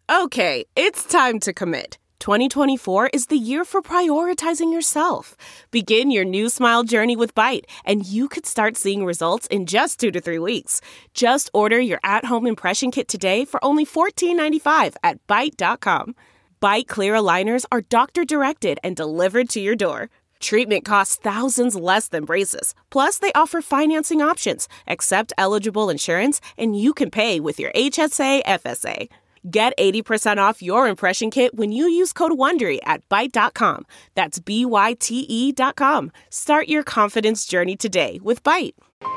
Okay, it's time to commit. 2024 is the year for prioritizing yourself. Begin your new smile journey with Byte, and you could start seeing results in just 2 to 3 weeks. Just order your at-home impression kit today for only $14.95 at Byte.com. Byte Clear aligners are doctor-directed and delivered to your door. Treatment costs thousands less than braces. Plus, they offer financing options, accept eligible insurance, and you can pay with your HSA FSA. Get 80% off your impression kit when you use code WONDERY at Byte.com. That's BYTE.com. Start your confidence journey today with Byte.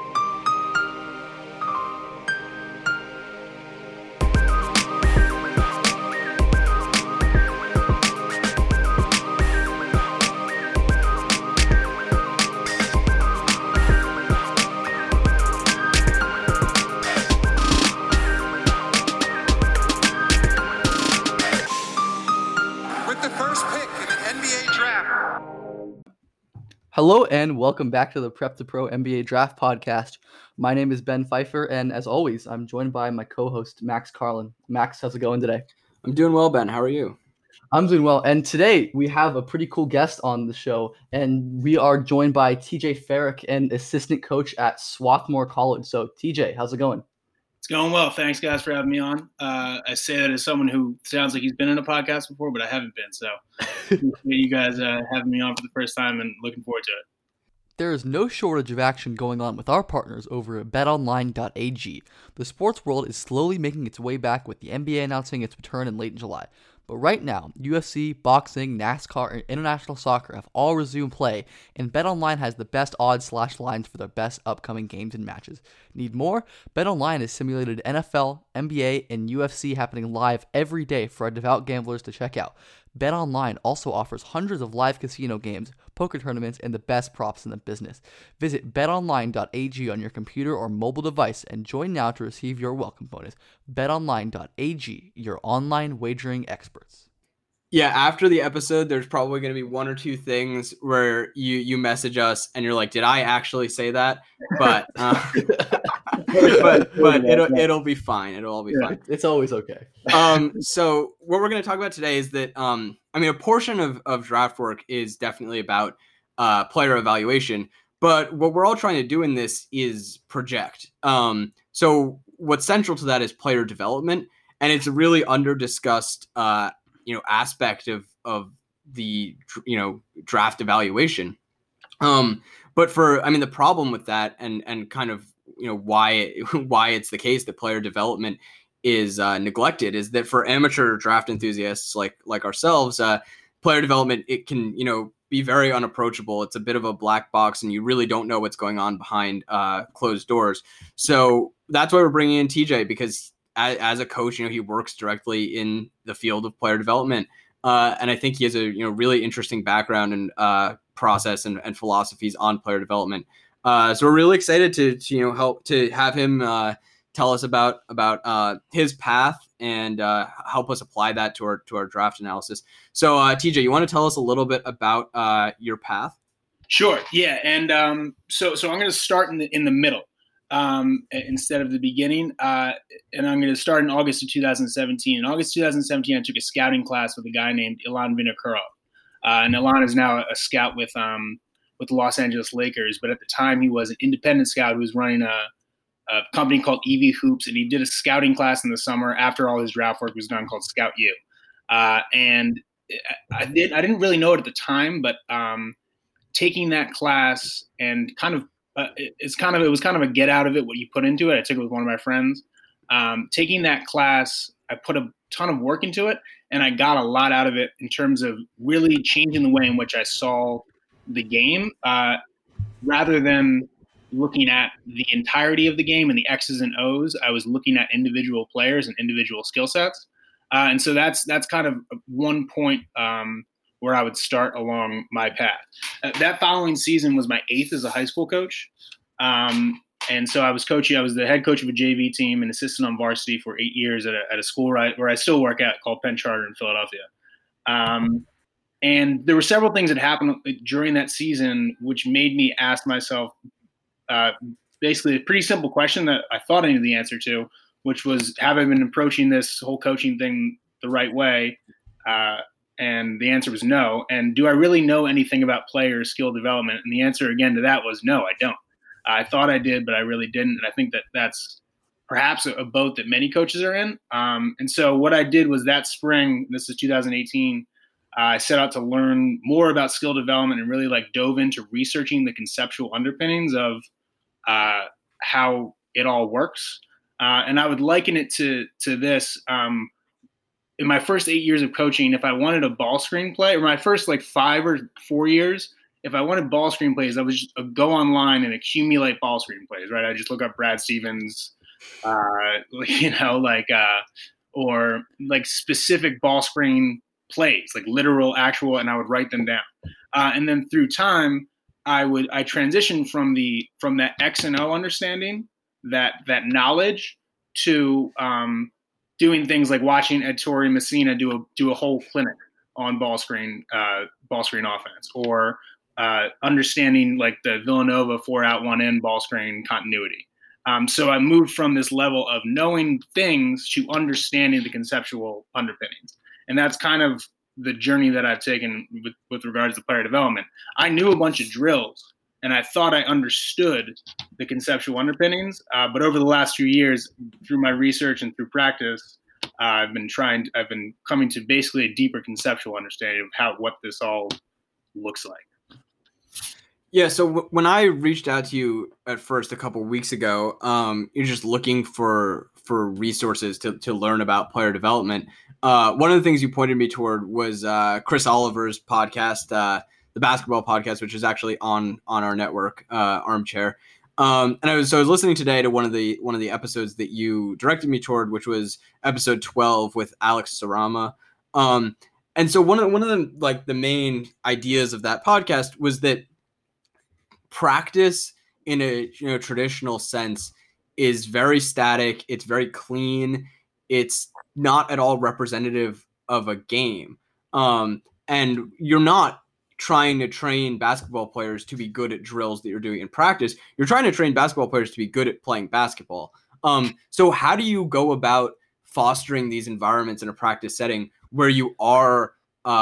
Hello and welcome back to the Prep to Pro NBA Draft Podcast. My name is Ben Pfeiffer, and as always, I'm joined by my co-host, Max Carlin. Max, how's it going today? I'm doing well, Ben. How are you? I'm doing well, and today we have a pretty cool guest on the show, and we are joined by TJ Farrick, an assistant coach at Swarthmore College. So, TJ, how's it going? It's going well. Thanks, guys, for having me on. I say that as someone who sounds like he's been in a podcast before, but I haven't been. So you guys having me on for the first time and looking forward to it. There is no shortage of action going on with our partners over at betonline.ag. The sports world is slowly making its way back with the NBA announcing its return in late July. But right now, UFC, boxing, NASCAR, and international soccer have all resumed play, and BetOnline has the best odds/lines for their best upcoming games and matches. Need more? BetOnline has simulated NFL, NBA, and UFC happening live every day for our devout gamblers to check out. BetOnline also offers hundreds of live casino games, poker tournaments, and the best props in the business. Visit betonline.ag on your computer or mobile device and join now to receive your welcome bonus. betonline.ag, your online wagering experts. Yeah, after the episode, there's probably going to be one or two things where you message us and you're like, did I actually say that? But but it'll be fine. It'll all be fine. It's always okay. So what we're going to talk about today is that a portion of draft work is definitely about player evaluation, but what we're all trying to do in this is project. So what's central to that is player development, and it's a really under-discussed aspect of the draft evaluation. But the problem with that and kind of why it's the case that player development is neglected is that for amateur draft enthusiasts like ourselves, player development, it can be very unapproachable. It's a bit of a black box, and you really don't know what's going on behind closed doors. So that's why we're bringing in TJ, because as a coach, he works directly in the field of player development, and I think he has a really interesting background and process and philosophies on player development. So we're really excited to help to have him tell us about his path and help us apply that to our draft analysis. So TJ, you want to tell us a little bit about your path? Sure. Yeah, and so I'm going to start in the middle instead of the beginning, and I'm going to start in August of 2017. In August 2017, I took a scouting class with a guy named Ilan Vinokurov, and Ilan is now a scout with the Los Angeles Lakers, but at the time he was an independent scout who was running a company called EV Hoops, and he did a scouting class in the summer after all his draft work was done called Scout U. And I didn't really know it at the time, but taking that class and it was kind of a get out of it what you put into it. I took it with one of my friends. Taking that class, I put a ton of work into it, and I got a lot out of it in terms of really changing the way in which I saw the game, rather than looking at the entirety of the game and the X's and O's. I was looking at individual players and individual skill sets. And so that's kind of one point where I would start along my path. That following season was my 8th as a high school coach. And so I was the head coach of a JV team and assistant on varsity for 8 years at a school where I still work at, called Penn Charter in Philadelphia. And there were several things that happened during that season which made me ask myself basically a pretty simple question that I thought I knew the answer to, which was, have I been approaching this whole coaching thing the right way? And the answer was no. And do I really know anything about player skill development? And the answer again to that was no, I don't. I thought I did, but I really didn't. And I think that that's perhaps a boat that many coaches are in. And so what I did was that spring, this is 2018, I set out to learn more about skill development and really dove into researching the conceptual underpinnings of how it all works. And I would liken it to this. In my first 8 years of coaching, if I wanted a ball screen play, or my first 5 or 4 years, if I wanted ball screen plays, I would just go online and accumulate ball screen plays, right? I just look up Brad Stevens, or specific ball screen plays, literal, actual, and I would write them down. And then through time, I transitioned from that X and O understanding, that knowledge, to doing things like watching Ettore Messina do a whole clinic on ball screen offense, or understanding the Villanova 4-out 1-in ball screen continuity. So I moved from this level of knowing things to understanding the conceptual underpinnings. And that's kind of the journey that I've taken with regards to player development. I knew a bunch of drills, and I thought I understood the conceptual underpinnings. But over the last few years, through my research and through practice, I've been coming to basically a deeper conceptual understanding of what this all looks like. Yeah, so when I reached out to you at first a couple of weeks ago, you're just looking for resources to learn about player development. One of the things you pointed me toward was Chris Oliver's podcast, the basketball podcast, which is actually on our network, Armchair. And I was listening today to one of the episodes that you directed me toward, which was episode 12 with Alex Sarama. And so one of the main ideas of that podcast was that practice in a traditional sense is very static. It's very clean. It's not at all representative of a game. And you're not trying to train basketball players to be good at drills that you're doing in practice. You're trying to train basketball players to be good at playing basketball. So how do you go about fostering these environments in a practice setting where you are,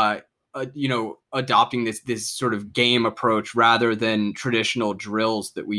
adopting this sort of game approach rather than traditional drills that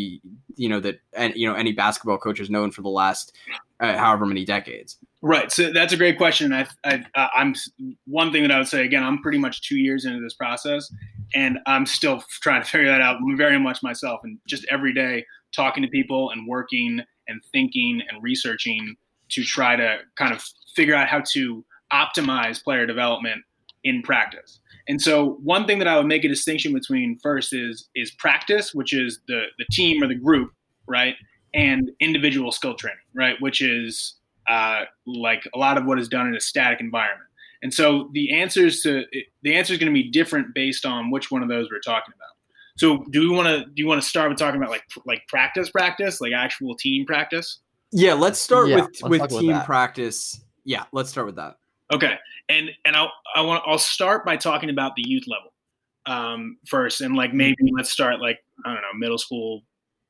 any basketball coach has known for the last however many decades? Right. So that's a great question. I'm one thing that I would say, again, I'm pretty much 2 years into this process, and I'm still trying to figure that out very much myself, and just every day talking to people and working and thinking and researching to try to kind of figure out how to optimize player development in practice. And so one thing that I would make a distinction between first is practice, which is the team or the group, right? And individual skill training, right? Which is like a lot of what is done in a static environment. And so the answer is going to be different based on which one of those we're talking about. So do you want to start with talking about like practice, like actual team practice? Yeah, let's start with team practice. Yeah, let's start with that. Okay. And I'll start by talking about the youth level first, and maybe let's start middle school,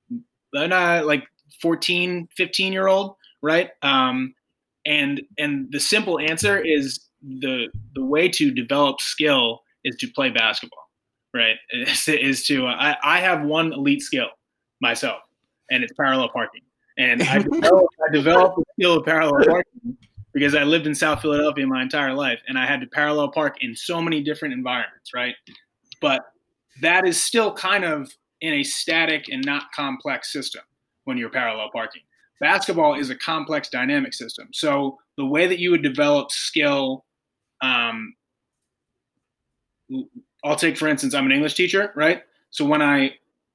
like 14, 15-year-old, right? And the simple answer is the way to develop skill is to play basketball, right? I have one elite skill myself, and it's parallel parking. And I developed the skill of parallel parking because I lived in South Philadelphia my entire life, and I had to parallel park in so many different environments, right? But that is still kind of in a static and not complex system when you're parallel parking. Basketball is a complex dynamic system. So the way that you would develop skill, I'll take, for instance, I'm an English teacher, right? So when I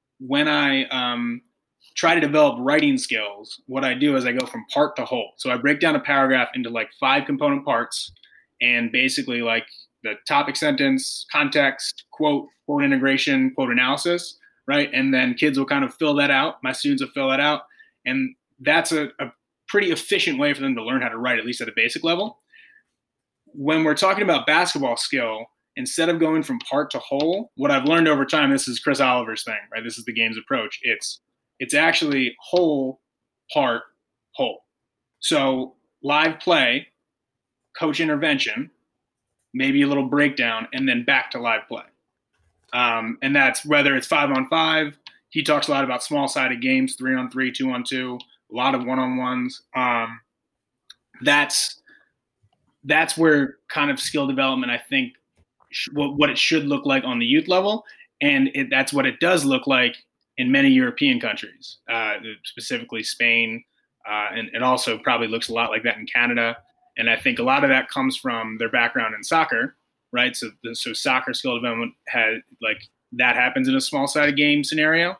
try to develop writing skills, what I do is I go from part to whole. So I break down a paragraph into 5 component parts, and basically the topic, sentence, context, quote integration, quote analysis, right? And then kids will kind of fill that out. My students will fill that out. And that's a pretty efficient way for them to learn how to write, at least at a basic level. When we're talking about basketball skill, instead of going from part to whole, what I've learned over time, this is Chris Oliver's thing, right? This is the game's approach. It's actually whole, part, whole. So live play coach intervention, maybe a little breakdown, and then back to live play. And that's whether it's 5-on-5. He talks a lot about small-sided games, 3-on-3, 2-on-2, a lot of one-on-ones. That's where kind of skill development, I think, what it should look like on the youth level. And that's what it does look like in many European countries, specifically Spain. And it also probably looks a lot like that in Canada. And I think a lot of that comes from their background in soccer, right? So soccer skill development that happens in a small-sided game scenario.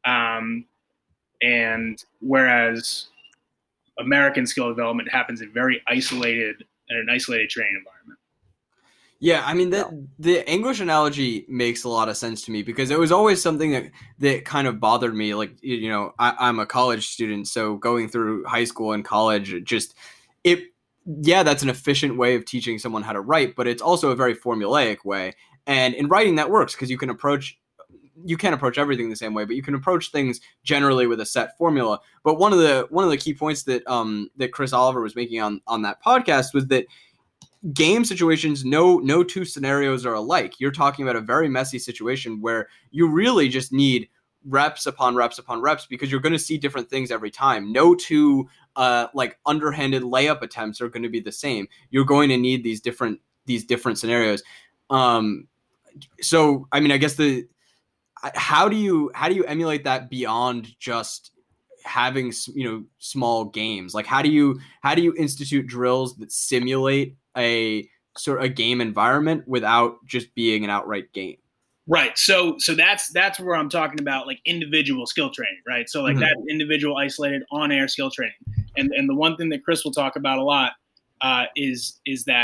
And whereas American skill development happens in an isolated training environment. Yeah, I mean, the English analogy makes a lot of sense to me because it was always something that kind of bothered me. Like, you know, I'm a college student, so going through high school and college, that's an efficient way of teaching someone how to write, but it's also a very formulaic way. And in writing, that works because you can't approach everything the same way, but you can approach things generally with a set formula. But one of the key points that Chris Oliver was making on that podcast was that game situations, no two scenarios are alike. You're talking about a very messy situation where you really just need reps upon reps upon reps because you're going to see different things every time. No two underhanded layup attempts are going to be the same. You're going to need these different scenarios. So I mean, I guess how do you emulate that beyond just having, you know, small games? Like how do you institute drills that simulate a sort of game environment without just being an outright game? Right. So that's where I'm talking about like individual skill training, right? So like that individual isolated on-air skill training. And the one thing that Chris will talk about a lot is that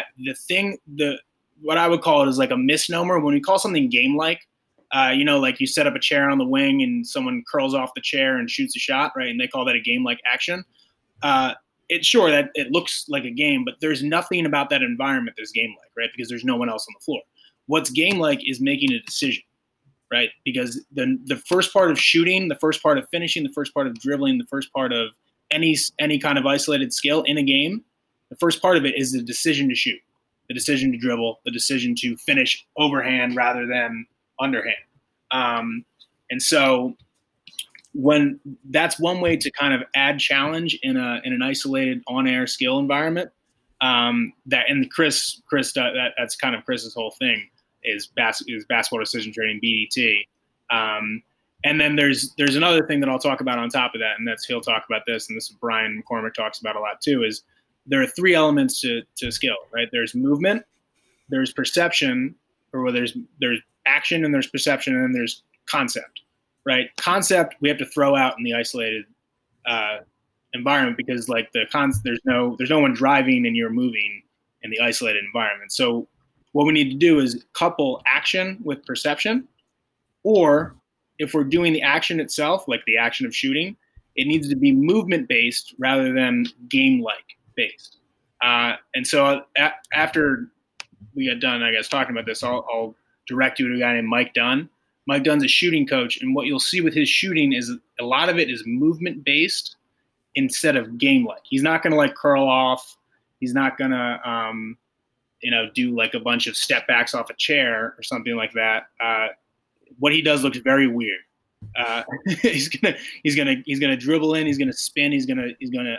what I would call it is like a misnomer. When we call something game-like, like you set up a chair on the wing and someone curls off the chair and shoots a shot, right? And they call that a game-like action. It's sure that it looks like a game, but there's nothing about that environment that's game-like, right? Because there's no one else on the floor. What's game-like is making a decision, right? Because the first part of shooting, the first part of finishing, the first part of dribbling, the first part of any kind of isolated skill in a game, the first part of it is the decision to shoot, the decision to dribble, the decision to finish overhand rather than underhand. And so when that's one way to kind of add challenge in an isolated on-air skill environment, that's kind of Chris's whole thing is basketball decision training, BDT. And then there's another thing that I'll talk about on top of that, and he'll talk about this, and this is Brian McCormick talks about a lot too, is there are three elements to skill, right? There's movement, there's perception, or there's action, and there's perception, and then there's concept, right? Concept we have to throw out in the isolated environment because like there's no one driving and you're moving in the isolated environment. So what we need to do is couple action with perception, or if we're doing the action itself, like the action of shooting, it needs to be movement based rather than game-like based. And so after we get done, I guess, talking about this, I'll direct you to a guy named Mike Dunn. Mike Dunn's a shooting coach, and what you'll see with his shooting is a lot of it is movement based instead of game-like. He's not going to like curl off. He's not going to, do like a bunch of step backs off a chair or something like that. What he does looks very weird. He's gonna dribble in. He's gonna spin. He's gonna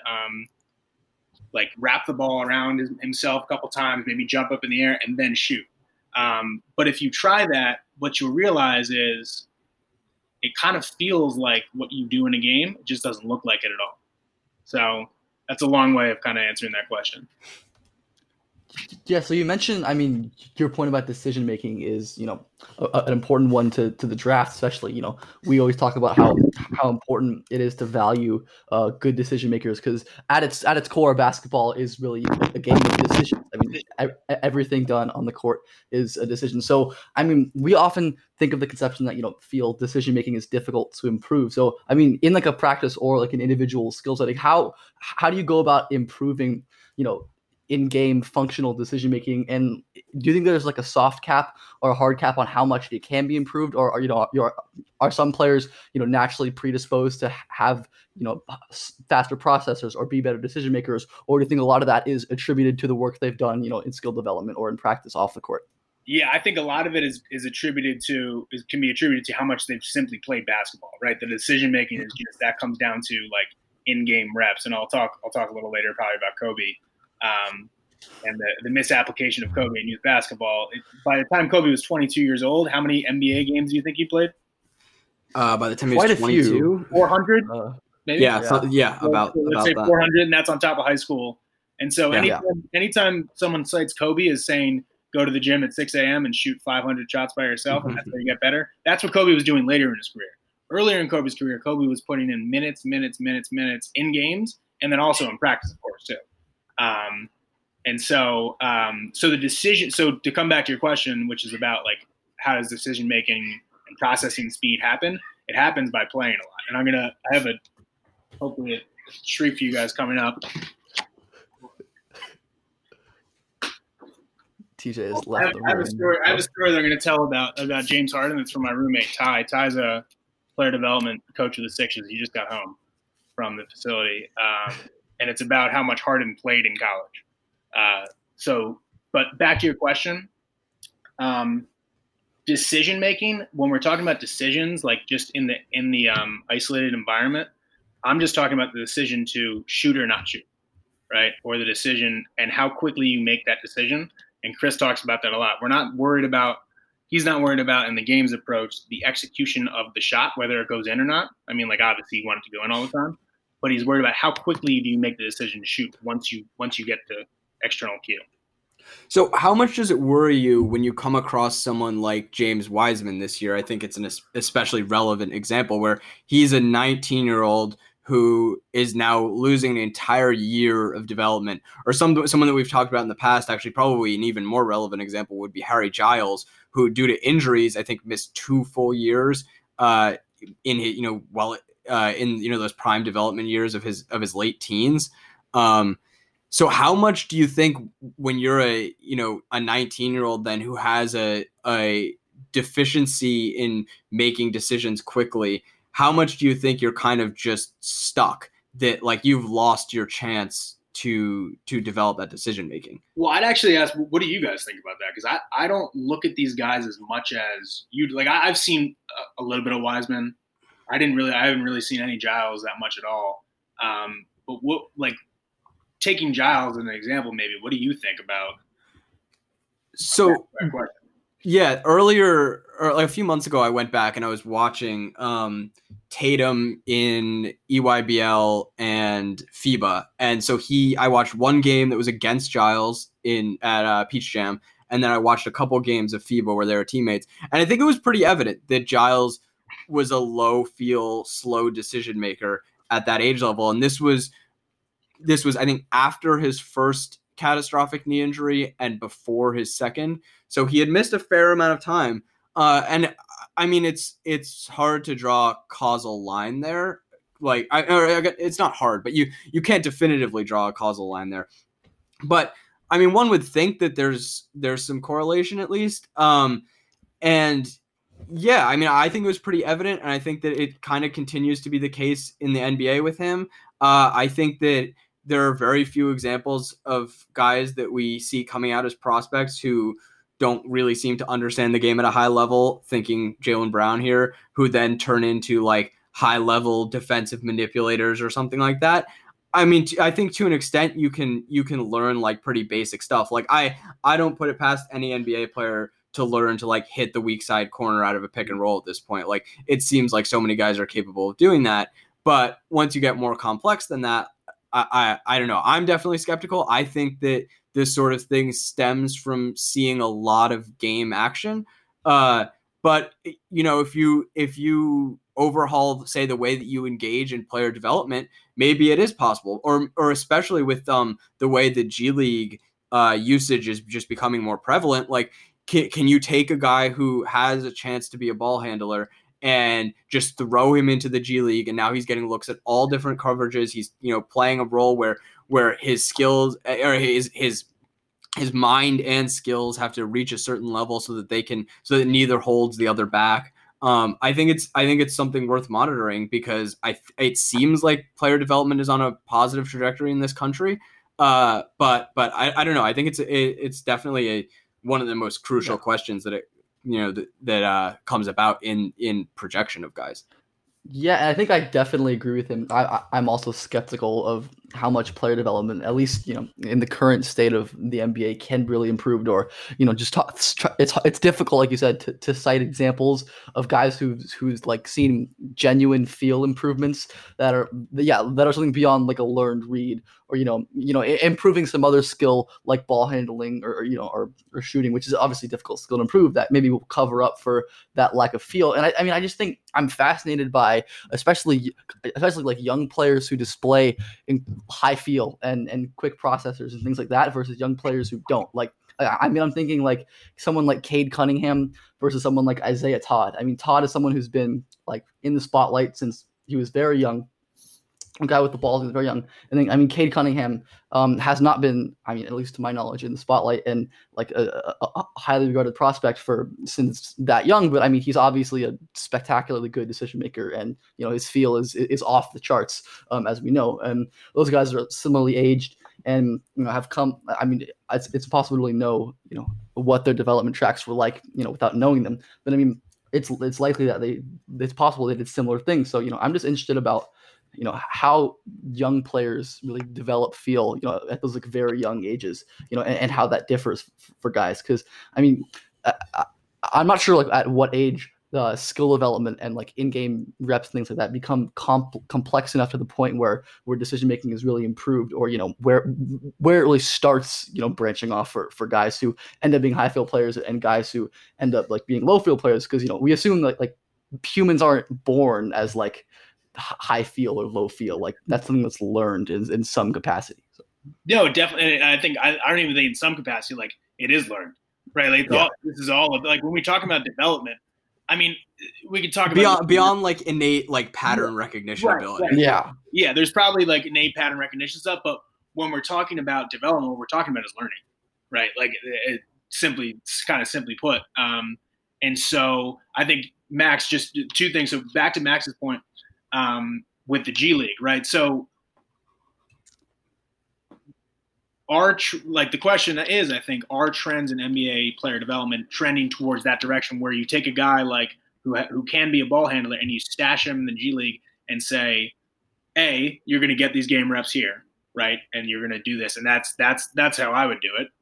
like wrap the ball around himself a couple times, maybe jump up in the air and then shoot. But if you try that, what you'll realize is it kind of feels like what you do in a game. It just doesn't look like it at all. So that's a long way of kind of answering that question. Yeah, so you mentioned, I mean, your point about decision making is, an important one to the draft, especially. We always talk about how important it is to value good decision makers because at its core, basketball is really a game of decisions. I mean, everything done on the court is a decision. So, I mean, we often think of the conception that field decision making is difficult to improve. So, I mean, in like a practice or like an individual skill setting, how do you go about improving, in-game functional decision making? And do you think there's like a soft cap or a hard cap on how much it can be improved, or are some players naturally predisposed to have faster processors or be better decision makers, or do you think a lot of that is attributed to the work they've done in skill development or in practice off the court? Yeah, I think a lot of it can be attributed to how much they've simply played basketball, right? The decision making is just that comes down to like in-game reps, and I'll talk a little later probably about Kobe and the misapplication of Kobe in youth basketball. By the time Kobe was 22 years old, how many NBA games do you think he played? By the time he was 22, 400, maybe. About let's say that. 400, and that's on top of high school. And so anytime someone cites Kobe as saying, go to the gym at 6 a.m. and shoot 500 shots by yourself, and that's how you get better. That's what Kobe was doing later in his career. Earlier in Kobe's career, Kobe was putting in minutes in games, and then also in practice, of course, too. So the decision. So to come back to your question, which is about like how does decision making and processing speed happen? It happens by playing a lot. And I have hopefully a treat for you guys coming up. TJ has left the room. I have a story that I'm going to tell about James Harden. It's from my roommate, Ty. Ty's a player development coach of the Sixers. He just got home from the facility. And it's about how much Harden played in college. But back to your question, decision-making, when we're talking about decisions, like just in the isolated environment, I'm just talking about the decision to shoot or not shoot, right? Or the decision and how quickly you make that decision. And Chris talks about that a lot. He's not worried about in the game's approach, the execution of the shot, whether it goes in or not. I mean, like obviously you want it to go in all the time, but he's worried about how quickly do you make the decision to shoot once you get the external cue. So how much does it worry you when you come across someone like James Wiseman this year? I think it's an especially relevant example where he's a 19-year-old who is now losing an entire year of development, or someone that we've talked about in the past. Actually, probably an even more relevant example would be Harry Giles, who due to injuries, I think missed 2 full years in his, in those prime development years of his late teens. So how much do you think when you're a 19-year-old then who has a deficiency in making decisions quickly, how much do you think you're kind of just stuck, that like you've lost your chance to develop that decision making? Well, I'd actually ask, what do you guys think about that? Because I don't look at these guys as much as you. Like I've seen a little bit of Wiseman. I haven't really seen any Giles that much at all. But what, like taking Giles as an example, maybe what do you think about? So yeah, earlier or like a few months ago, I went back and I was watching Tatum in EYBL and FIBA, and so I watched one game that was against Giles at Peach Jam, and then I watched a couple games of FIBA where they were teammates, and I think it was pretty evident that Giles was a low feel, slow decision maker at that age level, and this was I think after his first catastrophic knee injury and before his second. So he had missed a fair amount of time. And I mean, it's hard to draw a causal line there. Like it's not hard, but you can't definitively draw a causal line there. But I mean, one would think that there's some correlation at least. And yeah, I mean, I think it was pretty evident, and I think that it kind of continues to be the case in the NBA with him. I think that there are very few examples of guys that we see coming out as prospects who don't really seem to understand the game at a high level, thinking Jaylen Brown here, who then turn into like high level defensive manipulators or something like that. I mean, I think to an extent you can learn like pretty basic stuff. Like I don't put it past any NBA player to learn to like hit the weak side corner out of a pick and roll at this point. Like it seems like so many guys are capable of doing that. But once you get more complex than that, I don't know. I'm definitely skeptical. I think that this sort of thing stems from seeing a lot of game action. But if you overhaul, say, the way that you engage in player development, maybe it is possible. Or especially with the way the G League usage is just becoming more prevalent. Like, can you take a guy who has a chance to be a ball handler and just throw him into the G League, and now he's getting looks at all different coverages. He's playing a role where where his skills or his mind and skills have to reach a certain level so that neither holds the other back. I think it's something worth monitoring because it seems like player development is on a positive trajectory in this country. But I don't know. I think it's definitely one of the most crucial questions that comes about in projection of guys. Yeah, I think I definitely agree with him. I'm also skeptical of how much player development, at least in the current state of the NBA, can really improve. Or it's difficult, like you said, to cite examples of guys who's like seen genuine feel improvements that are something beyond like a learned read, or improving some other skill like ball handling or shooting, which is obviously difficult skill to improve, that maybe will cover up for that lack of feel. And I just think I'm fascinated by especially like young players who display high feel and quick processors and things like that versus young players who don't. Like, I'm thinking like someone like Cade Cunningham versus someone like Isaiah Todd. I mean, Todd is someone who's been like in the spotlight since he was very young. A guy with the ball is very young. And then, Cade Cunningham has not been, at least to my knowledge, in the spotlight and like a highly regarded prospect since that young. But he's obviously a spectacularly good decision maker, and his feel is off the charts, as we know. And those guys are similarly aged and have come. It's impossible to really know what their development tracks were like without knowing them. But it's likely that it's possible they did similar things. So I'm just interested about how young players really develop feel, at those like very young ages, and how that differs for guys. Cause I'm not sure like at what age the skill development and like in-game reps, things like that become complex enough to the point where decision-making is really improved, or, where it really starts, branching off for guys who end up being high field players and guys who end up like being low field players. Cause, we assume that like humans aren't born as like high feel or low feel. Like that's something that's learned in some capacity. So. No, definitely. I think I don't even think in some capacity, like it is learned, right? Like this is all like when we talk about development, we could talk about beyond like innate like pattern recognition ability. Right. Yeah. There's probably like innate pattern recognition stuff, but when we're talking about development, what we're talking about is learning, right? Like simply put. And so I think Max, just two things. So back to Max's point. With the G League, right? So the question is, I think, are trends in NBA player development trending towards that direction where you take a guy like who can be a ball handler and you stash him in the G League and say, A, you're going to get these game reps here, right? And you're going to do this. And that's how I would do it.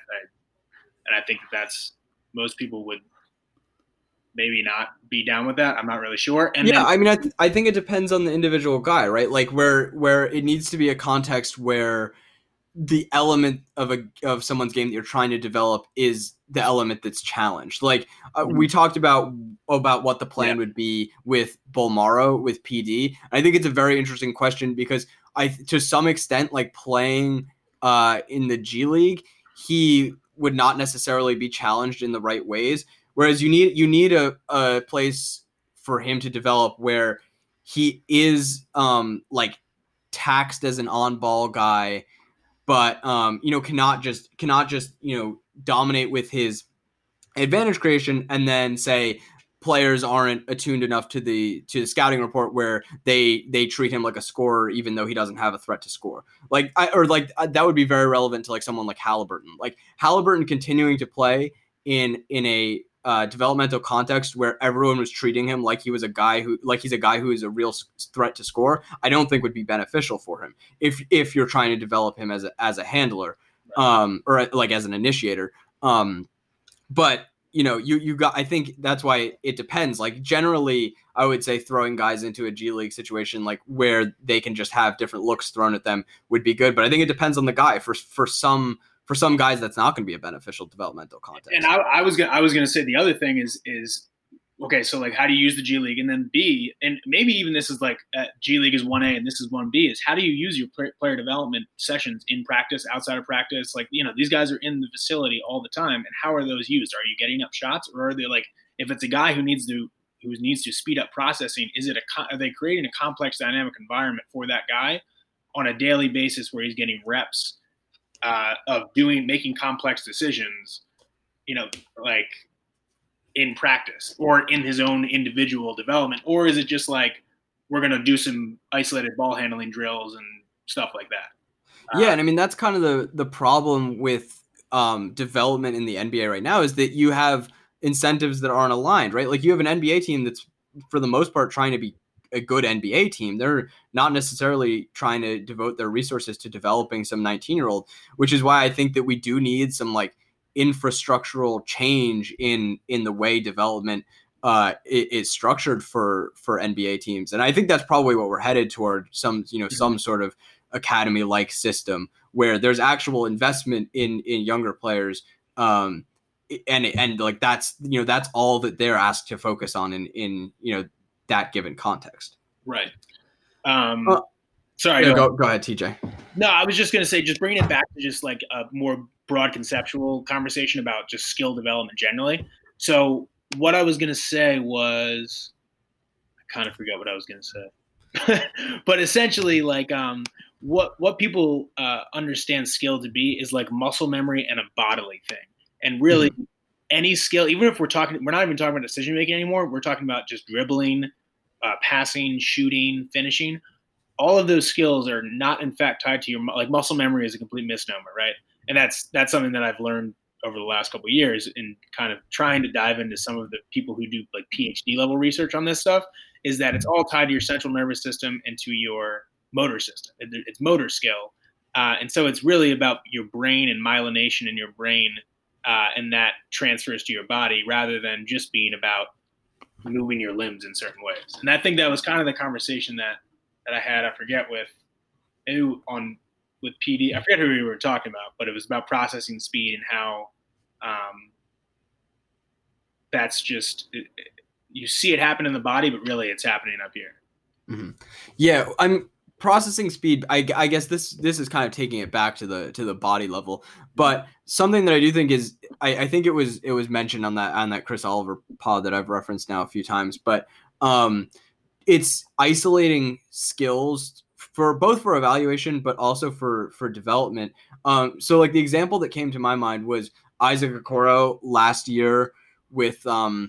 I think that's most people would maybe not be down with that. I'm not really sure. And I think it depends on the individual guy, right? Like where it needs to be a context where the element of someone's game that you're trying to develop is the element that's challenged. Like we talked about what the plan would be with Bolmaro, with PD. I think it's a very interesting question because to some extent, like playing in the G League, he would not necessarily be challenged in the right ways. Whereas you need a place for him to develop where he is like taxed as an on-ball guy, but cannot just dominate with his advantage creation and then say players aren't attuned enough to the scouting report where they treat him like a scorer even though he doesn't have a threat to score. That would be very relevant to like someone like Halliburton. Like Halliburton continuing to play in a developmental context where everyone was treating him like he's a guy who is a real threat to score, I don't think would be beneficial for him if you're trying to develop him as a handler, or like as an initiator. But you got, I think that's why it depends. Like generally, I would say throwing guys into a G League situation, like where they can just have different looks thrown at them, would be good. But I think it depends on the guy. For some guys, that's not going to be a beneficial developmental context. And I was gonna say the other thing is okay. So like, how do you use the G League? And then B, and maybe even this is like G League is 1A and this is 1B. Is how do you use your player development sessions in practice, outside of practice? Like these guys are in the facility all the time, and how are those used? Are you getting up shots, or are they like if it's a guy who needs to speed up processing? Are they creating a complex dynamic environment for that guy? on a daily basis where he's getting reps of making complex decisions, like in practice or in his own individual development? Or is it just like we're going to do some isolated ball handling drills and stuff like that? Yeah, and I mean, that's kind of the problem with development in the NBA right now, is that you have incentives that aren't aligned, right? Like, you have an NBA team that's, for the most part, trying to be a good NBA team. They're not necessarily trying to devote their resources to developing some 19-year-old, which is why I think that we do need some like infrastructural change in the way development is structured for NBA teams. And I think that's probably what we're headed toward, some sort of academy-like system where there's actual investment in younger players. And like that's all that they're asked to focus on in that given context. Right. Sorry. Go ahead, TJ. No, I was just going to say, just bringing it back to just like a more broad conceptual conversation about just skill development generally. So what I was going to say was, I kind of forgot what I was going to say, but essentially like what people understand skill to be is like muscle memory and a bodily thing. And really any skill, even if we're not even talking about decision making anymore. We're talking about just dribbling, passing, shooting, finishing. All of those skills are not in fact tied to like muscle memory is a complete misnomer, right? And that's something that I've learned over the last couple of years in kind of trying to dive into some of the people who do like PhD level research on this stuff, is that it's all tied to your central nervous system and to your motor system. It's motor skill. And so it's really about your brain and myelination in your brain, and that transfers to your body rather than just being about moving your limbs in certain ways. And I think that was kind of the conversation that I had, I forget with PD, I forget who we were talking about, but it was about processing speed and how that's just, you see it happen in the body, but really it's happening up here. Mm-hmm. Yeah, I'm processing speed. I guess this is kind of taking it back to the body level, but something that I do think is, I think it was mentioned on that Chris Oliver pod that I've referenced now a few times, but it's isolating skills for evaluation, but also for development. So like the example that came to my mind was Isaac Okoro last year with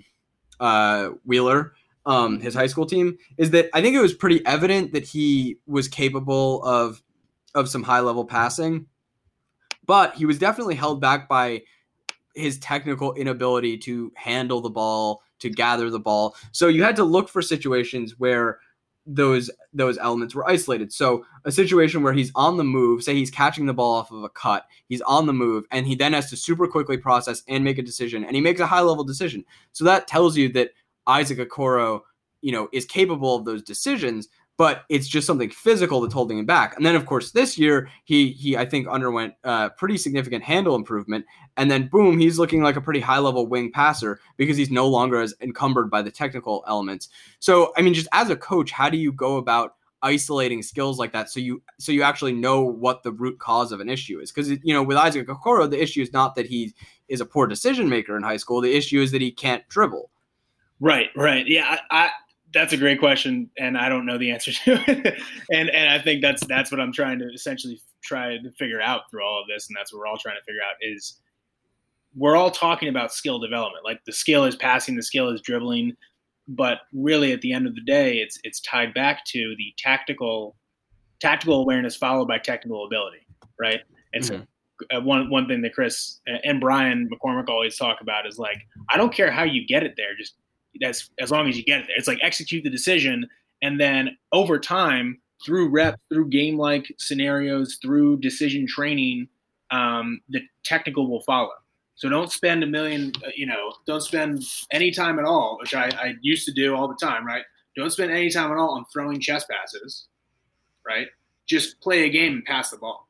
Wheeler, his high school team, is that I think it was pretty evident that he was capable of some high level passing, but he was definitely held back by his technical inability to handle the ball, to gather the ball. So you had to look for situations where those elements were isolated. So a situation where he's on the move, say he's catching the ball off of a cut, he's on the move, and he then has to super quickly process and make a decision, and he makes a high level decision. So that tells you that Isaac Okoro, is capable of those decisions, but it's just something physical that's holding him back. And then, of course, this year, he I think underwent pretty significant handle improvement. And then, boom, he's looking like a pretty high-level wing passer because he's no longer as encumbered by the technical elements. So, I mean, just as a coach, how do you go about isolating skills like that so you actually know what the root cause of an issue is? Because, with Isaac Okoro, the issue is not that he is a poor decision-maker in high school. The issue is that he can't dribble. Right. Yeah, that's a great question, and I don't know the answer to it. and I think that's what I'm trying to essentially try to figure out through all of this, and that's what we're all trying to figure out is we're all talking about skill development. Like the skill is passing, the skill is dribbling, but really at the end of the day, it's tied back to the tactical awareness followed by technical ability, right? And so one thing that Chris and Brian McCormick always talk about is like, I don't care how you get it there, just that's as long as you get it there. It's like execute the decision, and then over time, through reps, through game-like scenarios, through decision training, the technical will follow. So don't spend don't spend any time at all, which I used to do all the time, right? Don't spend any time at all on throwing chest passes, right? Just play a game and pass the ball.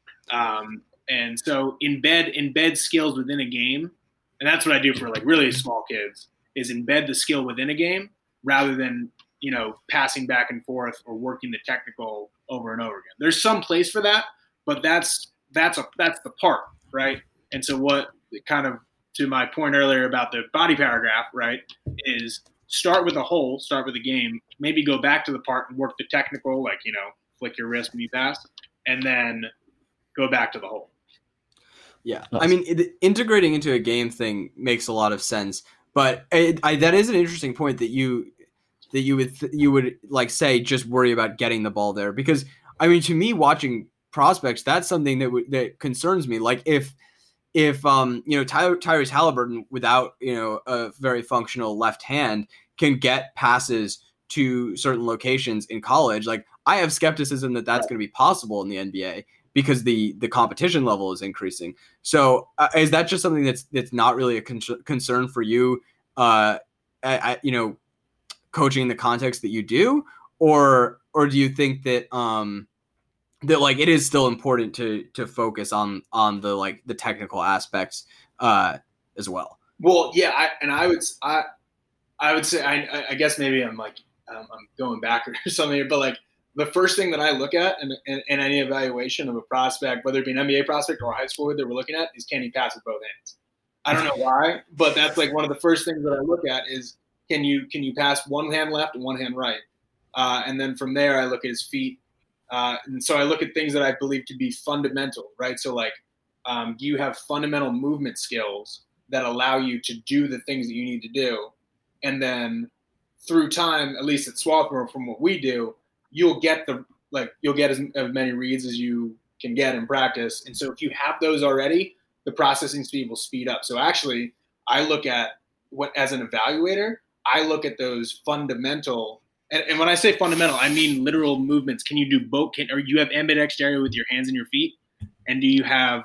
And so embed skills within a game, and that's what I do for like really small kids, is embed the skill within a game rather than, passing back and forth or working the technical over and over again. There's some place for that, but that's the part, right? And so what kind of, to my point earlier about the body paragraph, right, is start with a whole, start with a game, maybe go back to the part and work the technical, like, flick your wrist when you pass, and then go back to the hole. Yeah, I mean, integrating into a game thing makes a lot of sense, but that is an interesting point that you would like say just worry about getting the ball there, because I mean, to me, watching prospects, that's something that concerns me. Like if Tyrese Halliburton, without a very functional left hand, can get passes to certain locations in college, like I have skepticism that that's going to be possible in the NBA, because the competition level is increasing. So is that just something that's not really a concern for you, coaching in the context that you do, or do you think that that like it is still important to focus on the like the technical aspects as well? Well, yeah, I would say I guess maybe I'm like I'm going backward or something, but like the first thing that I look at in any evaluation of a prospect, whether it be an NBA prospect or a high schooler that we're looking at, is can he pass with both hands? I don't know why, but that's like one of the first things that I look at is can you pass one hand left and one hand right? And then from there, I look at his feet. And so I look at things that I believe to be fundamental, right? So like, do you have fundamental movement skills that allow you to do the things that you need to do? And then through time, at least at Swarthmore, from what we do, you'll get as many reads as you can get in practice. And so if you have those already, the processing speed will speed up. So actually, I look at as an evaluator, I look at those fundamental, and when I say fundamental, I mean literal movements. Can you do both? Or you have ambidexterity with your hands and your feet? And do you have,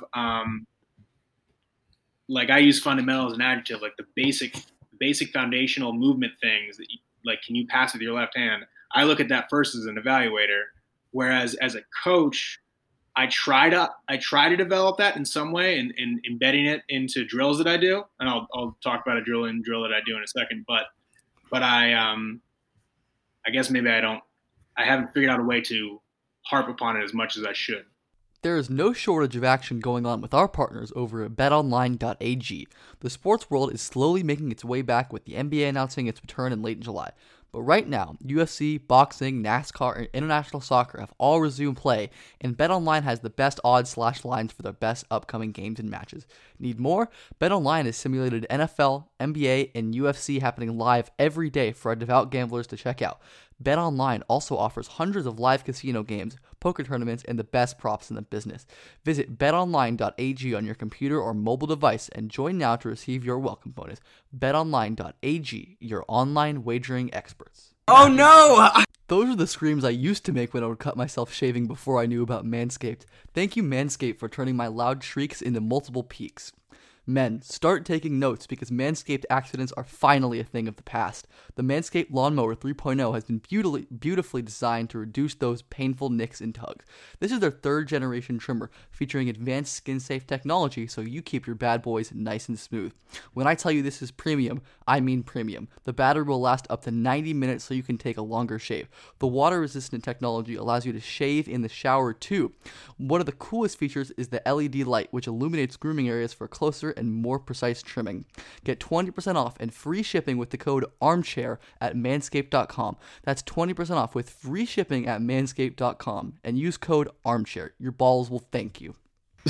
like I use fundamental as an adjective, like the basic foundational movement things that like, can you pass with your left hand? I look at that first as an evaluator, whereas as a coach, I try to develop that in some way and embedding it into drills that I do. And I'll talk about a drill that I do in a second, but I guess maybe I haven't figured out a way to harp upon it as much as I should. There is no shortage of action going on with our partners over at betonline.ag. The sports world is slowly making its way back, with the NBA announcing its return in late July. But right now, UFC, boxing, NASCAR, and international soccer have all resumed play, and BetOnline has the best odds/lines for their best upcoming games and matches. Need more? BetOnline has simulated NFL, NBA, and UFC happening live every day for our devout gamblers to check out. BetOnline also offers hundreds of live casino games, poker tournaments, and the best props in the business. Visit betonline.ag on your computer or mobile device and join now to receive your welcome bonus. betonline.ag, your online wagering experts. Oh no! Those are the screams I used to make when I would cut myself shaving before I knew about Manscaped. Thank you, Manscaped, for turning my loud shrieks into multiple peaks. Men, start taking notes, because Manscaped accidents are finally a thing of the past. The Manscaped Lawnmower 3.0 has been beautifully designed to reduce those painful nicks and tugs. This is their third generation trimmer, featuring advanced skin-safe technology so you keep your bad boys nice and smooth. When I tell you this is premium, I mean premium. The battery will last up to 90 minutes so you can take a longer shave. The water-resistant technology allows you to shave in the shower too. One of the coolest features is the LED light, which illuminates grooming areas for closer and more precise trimming. Get 20% off and free shipping with the code ARMCHAIR at manscaped.com. That's 20% off with free shipping at manscaped.com, and use code ARMCHAIR. Your balls will thank you.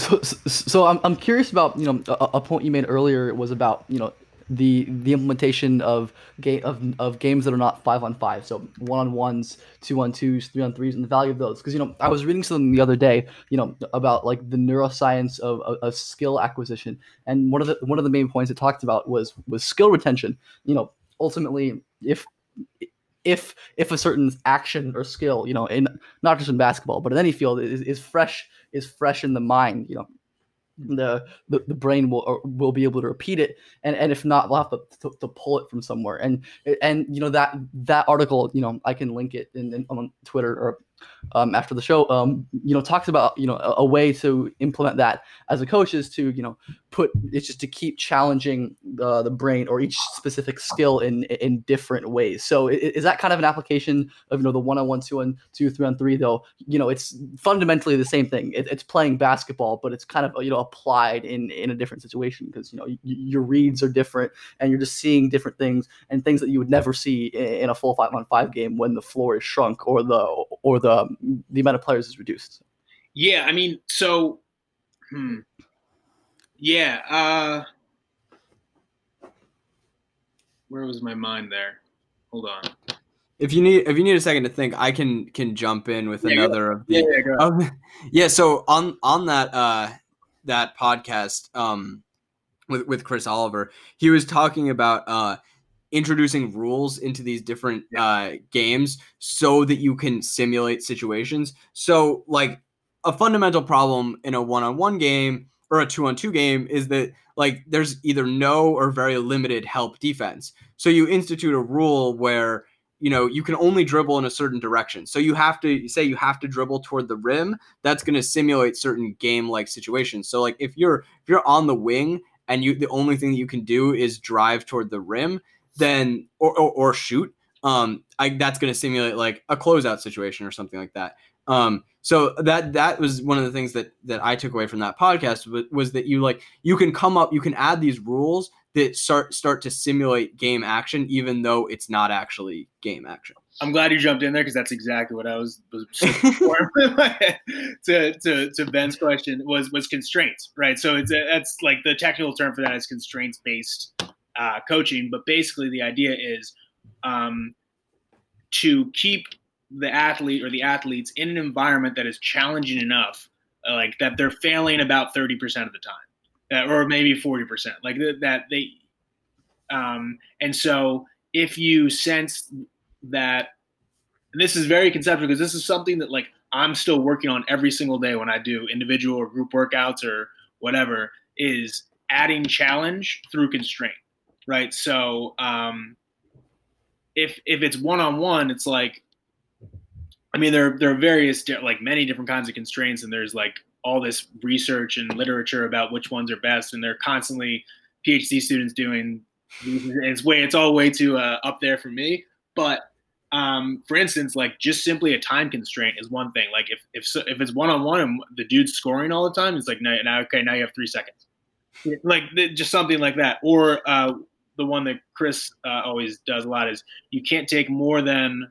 So I'm curious about, a point you made earlier was about, the implementation of games that are not 5-on-5, so 1-on-1s, 2-on-2s, 3-on-3s, and the value of those. Because I was reading something the other day, about like the neuroscience of skill acquisition, and one of the main points it talked about was skill retention. Ultimately, if a certain action or skill, in not just in basketball but in any field is fresh in the mind, the brain will be able to repeat it, and if not, we'll have to pull it from somewhere. And that article, I can link it on Twitter or after the show, talks about a way to implement that as a coach is to to keep challenging the brain or each specific skill in different ways. So is that kind of an application of the 1-on-1, 2-on-2, 3-on-3, though it's fundamentally the same thing. It's playing basketball, but it's kind of applied in a different situation, because your reads are different and you're just seeing different things and things that you would never see in a full 5-on-5 game when the floor is shrunk or the the amount of players is reduced. Yeah, I mean, so, where was my mind there? Hold on. If you need a second to think, I can jump in with another of the go ahead. So on that podcast with Chris Oliver, he was talking about introducing rules into these different games so that you can simulate situations. So like a fundamental problem in a 1-on-1 game or a 2-on-2 game is that like there's either no or very limited help defense. So you institute a rule where you can only dribble in a certain direction. So you have to dribble toward the rim. That's going to simulate certain game-like situations. So like if you're on the wing and the only thing that you can do is drive toward the rim, then or shoot, that's going to simulate like a closeout situation or something like that. So that was one of the things that I took away from that podcast was that you can add these rules that start to simulate game action, even though it's not actually game action. I'm glad you jumped in there because that's exactly what I was to Ben's question was constraints, right? So that's like the technical term for that is constraints based coaching, but basically the idea is to keep the athlete or the athletes in an environment that is challenging enough, like that they're failing about 30% of the time, or maybe 40%, like that they. And so if you sense that, and this is very conceptual because this is something that like I'm still working on every single day when I do individual or group workouts or whatever, is adding challenge through constraint, right? So if it's one-on-one, it's like, I mean, there are various, like many different kinds of constraints, and there's like all this research and literature about which ones are best, and they're constantly PhD students doing. It's all way too up there for me. But for instance, like just simply a time constraint is one thing. Like if it's one-on-one and the dude's scoring all the time, it's like now you have 3 seconds, like just something like that. Or the one that Chris always does a lot is you can't take more than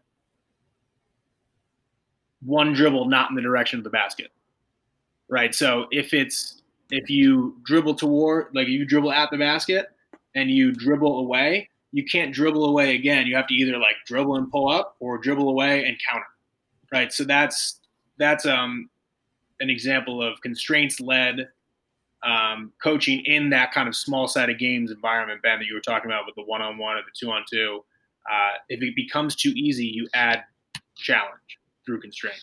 one dribble not in the direction of the basket, right? So if you dribble toward, like you dribble at the basket and you dribble away, you can't dribble away again. You have to either like dribble and pull up or dribble away and counter, right? So that's an example of constraints-led coaching in that kind of small-sided games environment, Ben, that you were talking about with the one-on-one or the 2-on-2. If it becomes too easy, you add challenge through constraint.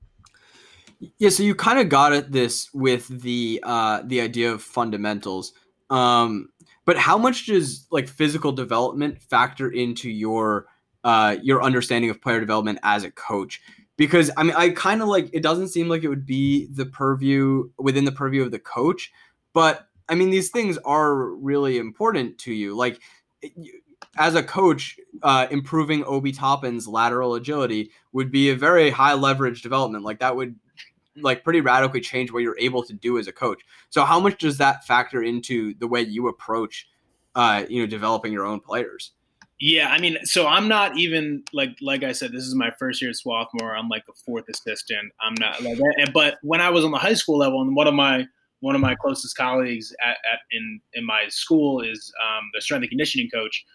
Yeah, so you kind of got at this with the idea of fundamentals. But how much does like physical development factor into your understanding of player development as a coach? Because I mean, I kind of like, it doesn't seem like it would be within the purview of the coach, but I mean, these things are really important to you. Like as a coach, improving Obi Toppin's lateral agility would be a very high leverage development. Like that would like pretty radically change what you're able to do as a coach. So how much does that factor into the way you approach, developing your own players? Yeah, I mean, so I'm not even like I said, this is my first year at Swarthmore. I'm like the fourth assistant. I'm not like that. But when I was on the high school level, and one of my closest colleagues in my school is the strength and conditioning coach.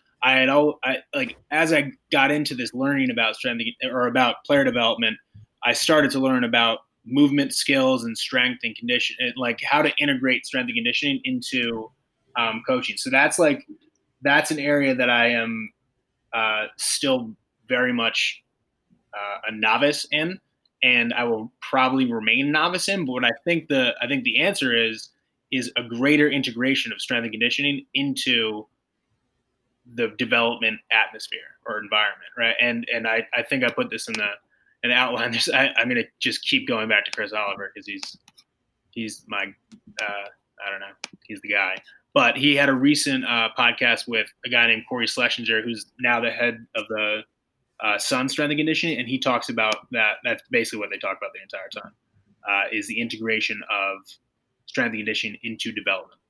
As I got into this learning about about player development, I started to learn about movement skills and strength and condition, like how to integrate strength and conditioning into coaching. So that's an area that I am still very much a novice in, and I will probably remain a novice in. But what I think the answer is a greater integration of strength and conditioning into the development atmosphere or environment, right? And I think I put this in the outline. I'm going to just keep going back to Chris Oliver because he's my I don't know, he's the guy. But he had a recent podcast with a guy named Corey Schlesinger, who's now the head of the Sun Strength and Conditioning, and he talks about that. That's basically what they talk about the entire time, is the integration of strength and conditioning into development.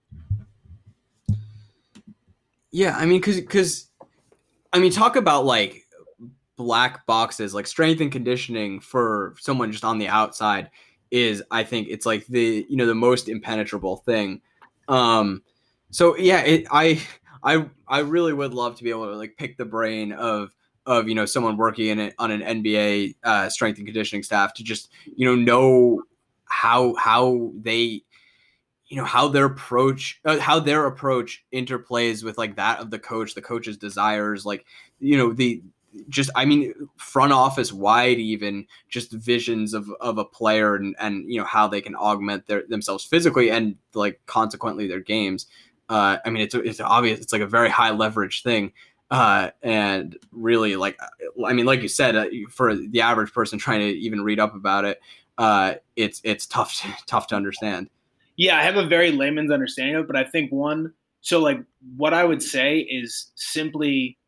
Yeah, I mean, because talk about like black boxes. Like strength and conditioning for someone just on the outside is, I think it's like the most impenetrable thing. So yeah, I really would love to be able to like pick the brain of someone working on an NBA strength and conditioning staff to just know how they how their approach interplays with like that of the coach's desires, like the just, I mean, front office wide, even just visions of a player and how they can augment themselves physically and like consequently their games. I mean, it's obvious. It's like a very high leverage thing. And really, like, I mean, like you said, for the average person trying to even read up about it, it's tough to understand. Yeah, I have a very layman's understanding of it, but I think so like what I would say is simply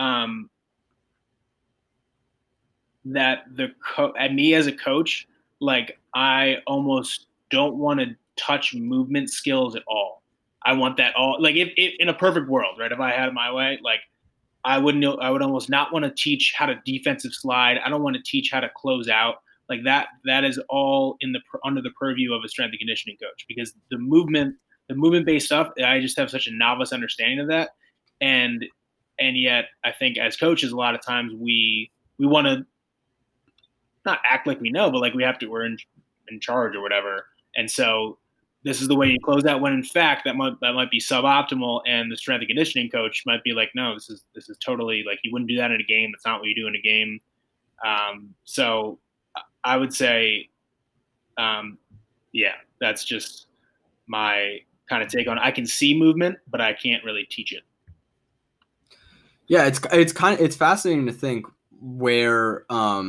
that me as a coach, like I almost don't want to touch movement skills at all. I want that all, like if in a perfect world, right? If I had it my way, like I would almost not want to teach how to defensive slide. I don't want to teach how to close out. Like that is all under the purview of a strength and conditioning coach, because the movement based stuff, I just have such a novice understanding of that. And yet I think as coaches, a lot of times we want to not act like we know, but like we're in charge or whatever. And so this is the way you close out, when in fact that might be suboptimal, and the strength and conditioning coach might be like, no, this is totally, like, you wouldn't do that in a game. That's not what you do in a game. So I would say, yeah, that's just my kind of take on it. I can see movement, but I can't really teach it. Yeah, it's fascinating to think where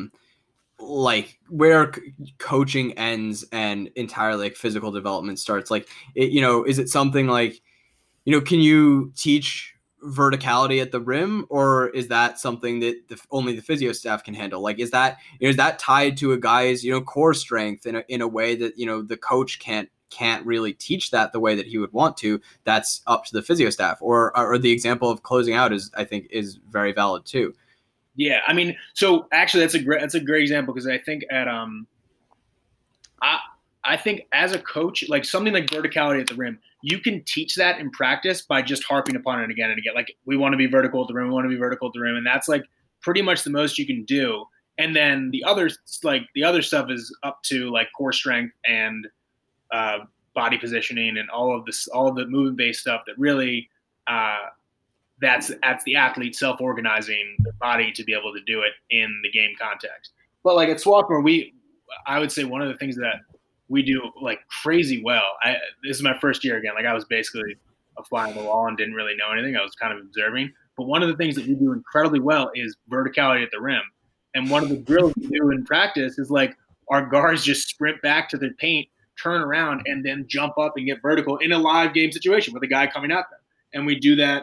coaching ends and entirely like physical development starts. Like, is it something like, can you teach verticality at the rim, or is that something that only the physio staff can handle? Like, is that tied to a guy's core strength in a way that the coach can't really teach that the way that he would want to? That's up to the physio staff. Or the example of closing out I think is very valid too. Yeah, I mean, so actually that's a great example, because I think I think as a coach, like something like verticality at the rim, you can teach that in practice by just harping upon it again and again. Like, we want to be vertical at the rim, and that's like pretty much the most you can do. And then the other stuff is up to like core strength and body positioning and all of the movement based stuff that really that's the athlete self-organizing the body to be able to do it in the game context. But like at Swarthmore, I would say one of the things that we do like crazy well. This is my first year again. Like, I was basically a fly on the wall and didn't really know anything. I was kind of observing. But one of the things that we do incredibly well is verticality at the rim. And one of the drills we do in practice is like our guards just sprint back to the paint, turn around, and then jump up and get vertical in a live game situation with a guy coming at them. And we do that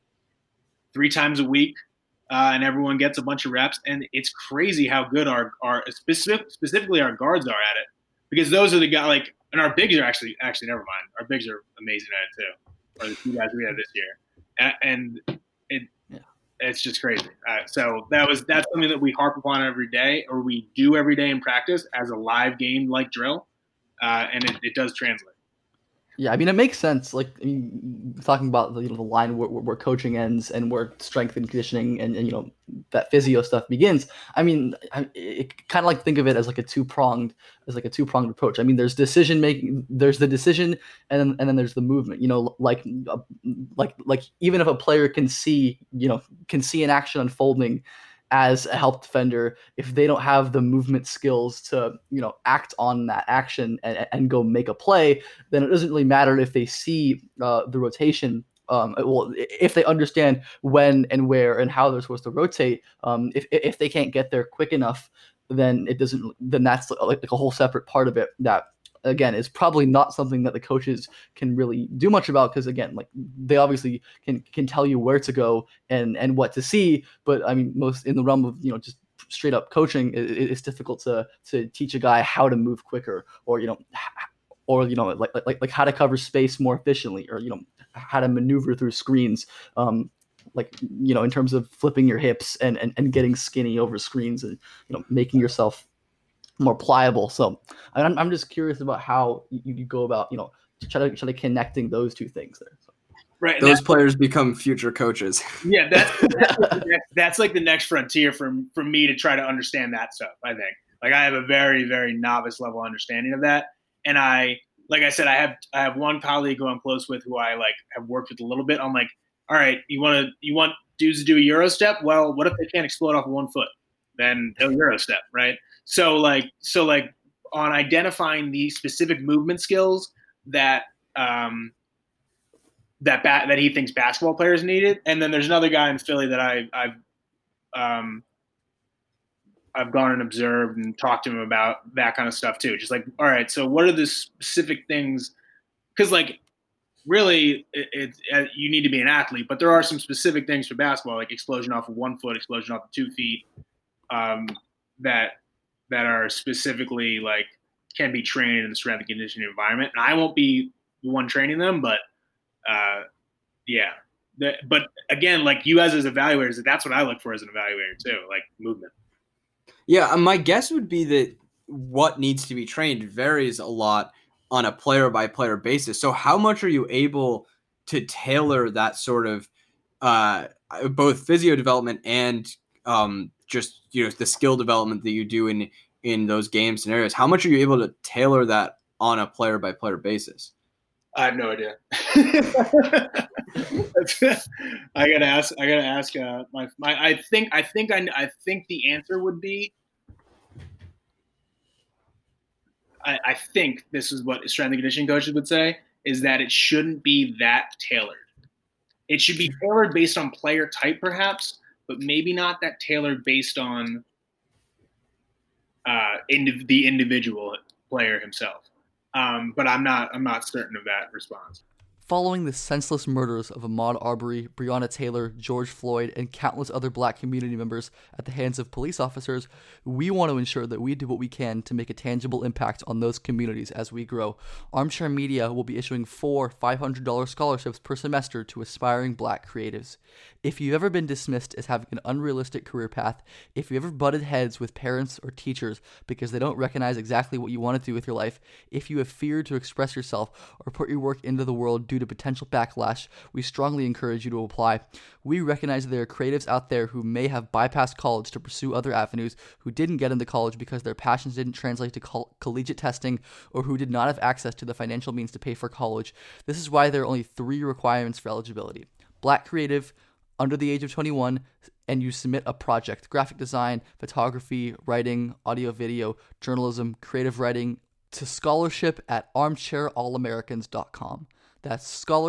3 times a week, and everyone gets a bunch of reps. And it's crazy how good our specifically our guards are at it, because those are the guys, like, and our bigs are actually never mind. Our bigs are amazing at it too. Or the 2 guys we have this year, and it's just crazy. So that's something that we harp upon every day, or we do every day in practice as a live game like drill, and it does translate. Yeah, I mean, it makes sense. Like, I mean, talking about the line where coaching ends and where strength and conditioning and that physio stuff begins. I mean, it kind of like think of it as like a two-pronged approach. I mean, there's decision making, there's the decision, and then there's the movement. Like even if a player can see an action unfolding as a help defender, if they don't have the movement skills to act on that action and go make a play, then it doesn't really matter if they see the rotation. If they understand when and where and how they're supposed to rotate, if they can't get there quick enough, then it doesn't. Then that's like a whole separate part of it that, again, is probably not something that the coaches can really do much about, because, again, like, they obviously can tell you where to go and what to see, but I mean, most in the realm of just straight up coaching, it's difficult to teach a guy how to move quicker, or like how to cover space more efficiently, or how to maneuver through screens. like, in terms of flipping your hips and getting skinny over screens and, making yourself more pliable. So I'm just curious about how you go about, try to connecting those two things there. So. Right. Those players become future coaches. Yeah. That's like the next frontier for me to try to understand that stuff. I think like I have a very, very novice level understanding of that. And like I said, I have one colleague who I'm close with who I like have worked with a little bit. I'm like, all right, you want dudes to do a Euro step? Well, what if they can't explode off of 1 foot? Then they'll Euro step, right? So like on identifying the specific movement skills that that he thinks basketball players needed, and then there's another guy in Philly that I've gone and observed and talked to him about that kind of stuff too. Just like, all right, so what are the specific things? Because like, really, you need to be an athlete, but there are some specific things for basketball, like explosion off of 1 foot, explosion off of 2 feet, that are specifically like can be trained in the strength and conditioning environment. And I won't be the one training them, but yeah. But again, like you as evaluators, that's what I look for as an evaluator too, like movement. Yeah, my guess would be that what needs to be trained varies a lot on a player-by-player basis. So how much are you able to tailor that sort of both physio development and just the skill development that you do in those game scenarios? How much are you able to tailor that on a player-by-player basis? I have no idea. I gotta ask. I think the answer would be. I think this is what strength and conditioning coaches would say, is that it shouldn't be that tailored. It should be tailored based on player type, perhaps, but maybe not that tailored based on the individual player himself. But I'm not certain of that response. Following the senseless murders of Ahmaud Arbery, Breonna Taylor, George Floyd, and countless other black community members at the hands of police officers, we want to ensure that we do what we can to make a tangible impact on those communities as we grow. Armchair Media will be issuing 4 $500 scholarships per semester to aspiring black creatives. If you've ever been dismissed as having an unrealistic career path, if you ever butted heads with parents or teachers because they don't recognize exactly what you want to do with your life, if you have feared to express yourself or put your work into the world due to potential backlash, we strongly encourage you to apply. We recognize there are creatives out there who may have bypassed college to pursue other avenues, who didn't get into college because their passions didn't translate to collegiate testing, or who did not have access to the financial means to pay for college. This is why there are only 3 requirements for eligibility. Black creative, under the age of 21, and you submit a project: graphic design, photography, writing, audio, video, journalism, creative writing, to scholarship@armchairallamericans.com. That's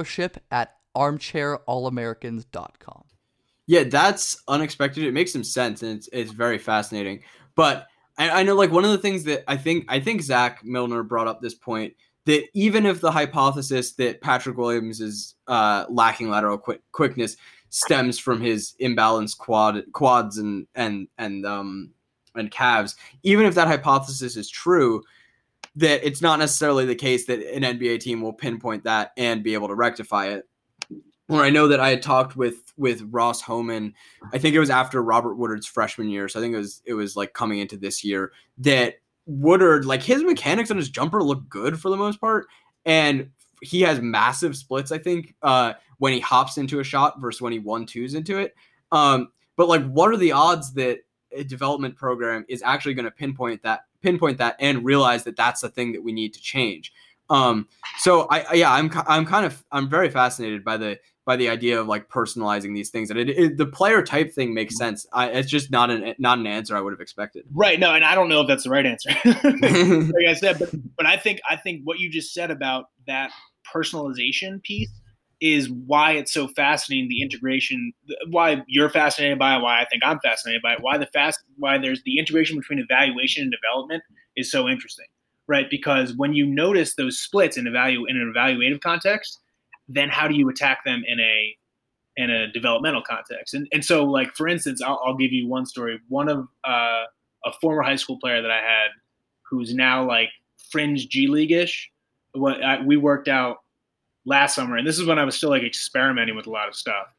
scholarship@armchairallamericans.com. Yeah, that's unexpected. It makes some sense, and it's very fascinating. But I know, like, one of the things that I think Zach Milner brought up this point, that even if the hypothesis that Patrick Williams is lacking lateral quickness stems from his imbalanced quads and calves, even if that hypothesis is true, that it's not necessarily the case that an NBA team will pinpoint that and be able to rectify it. Or I know that I had talked with Ross Homan, I think it was after Robert Woodard's freshman year, so I think it was like coming into this year, that Woodard, like, his mechanics on his jumper look good for the most part, and he has massive splits, I think, when he hops into a shot versus when he 1-2s into it. But like, what are the odds that a development program is actually going to pinpoint that and realize that that's the thing that we need to change? So I'm very fascinated by the idea of like personalizing these things, and the player type thing makes sense. It's just not an answer I would have expected. Right. No, and I don't know if that's the right answer. Like I said, but I think what you just said about that personalization piece is why it's so fascinating, the integration, why you're fascinated by it, why I think I'm fascinated by it, why there's the integration between evaluation and development is so interesting, right? Because when you notice those splits in an evaluative context, then how do you attack them in a developmental context? And so, like, for instance, I'll give you one story. One of a former high school player that I had, who's now like fringe G League-ish, we worked out last summer, and this is when I was still like experimenting with a lot of stuff.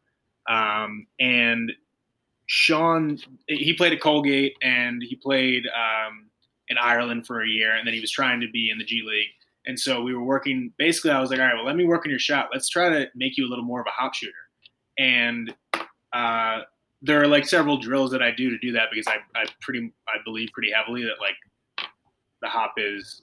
And Sean, he played at Colgate and he played in Ireland for a year, and then he was trying to be in the G League. And so we were working. Basically, I was like, all right, well, let me work on your shot. Let's try to make you a little more of a hop shooter. And there are like several drills that I do to do that because I believe pretty heavily that like the hop is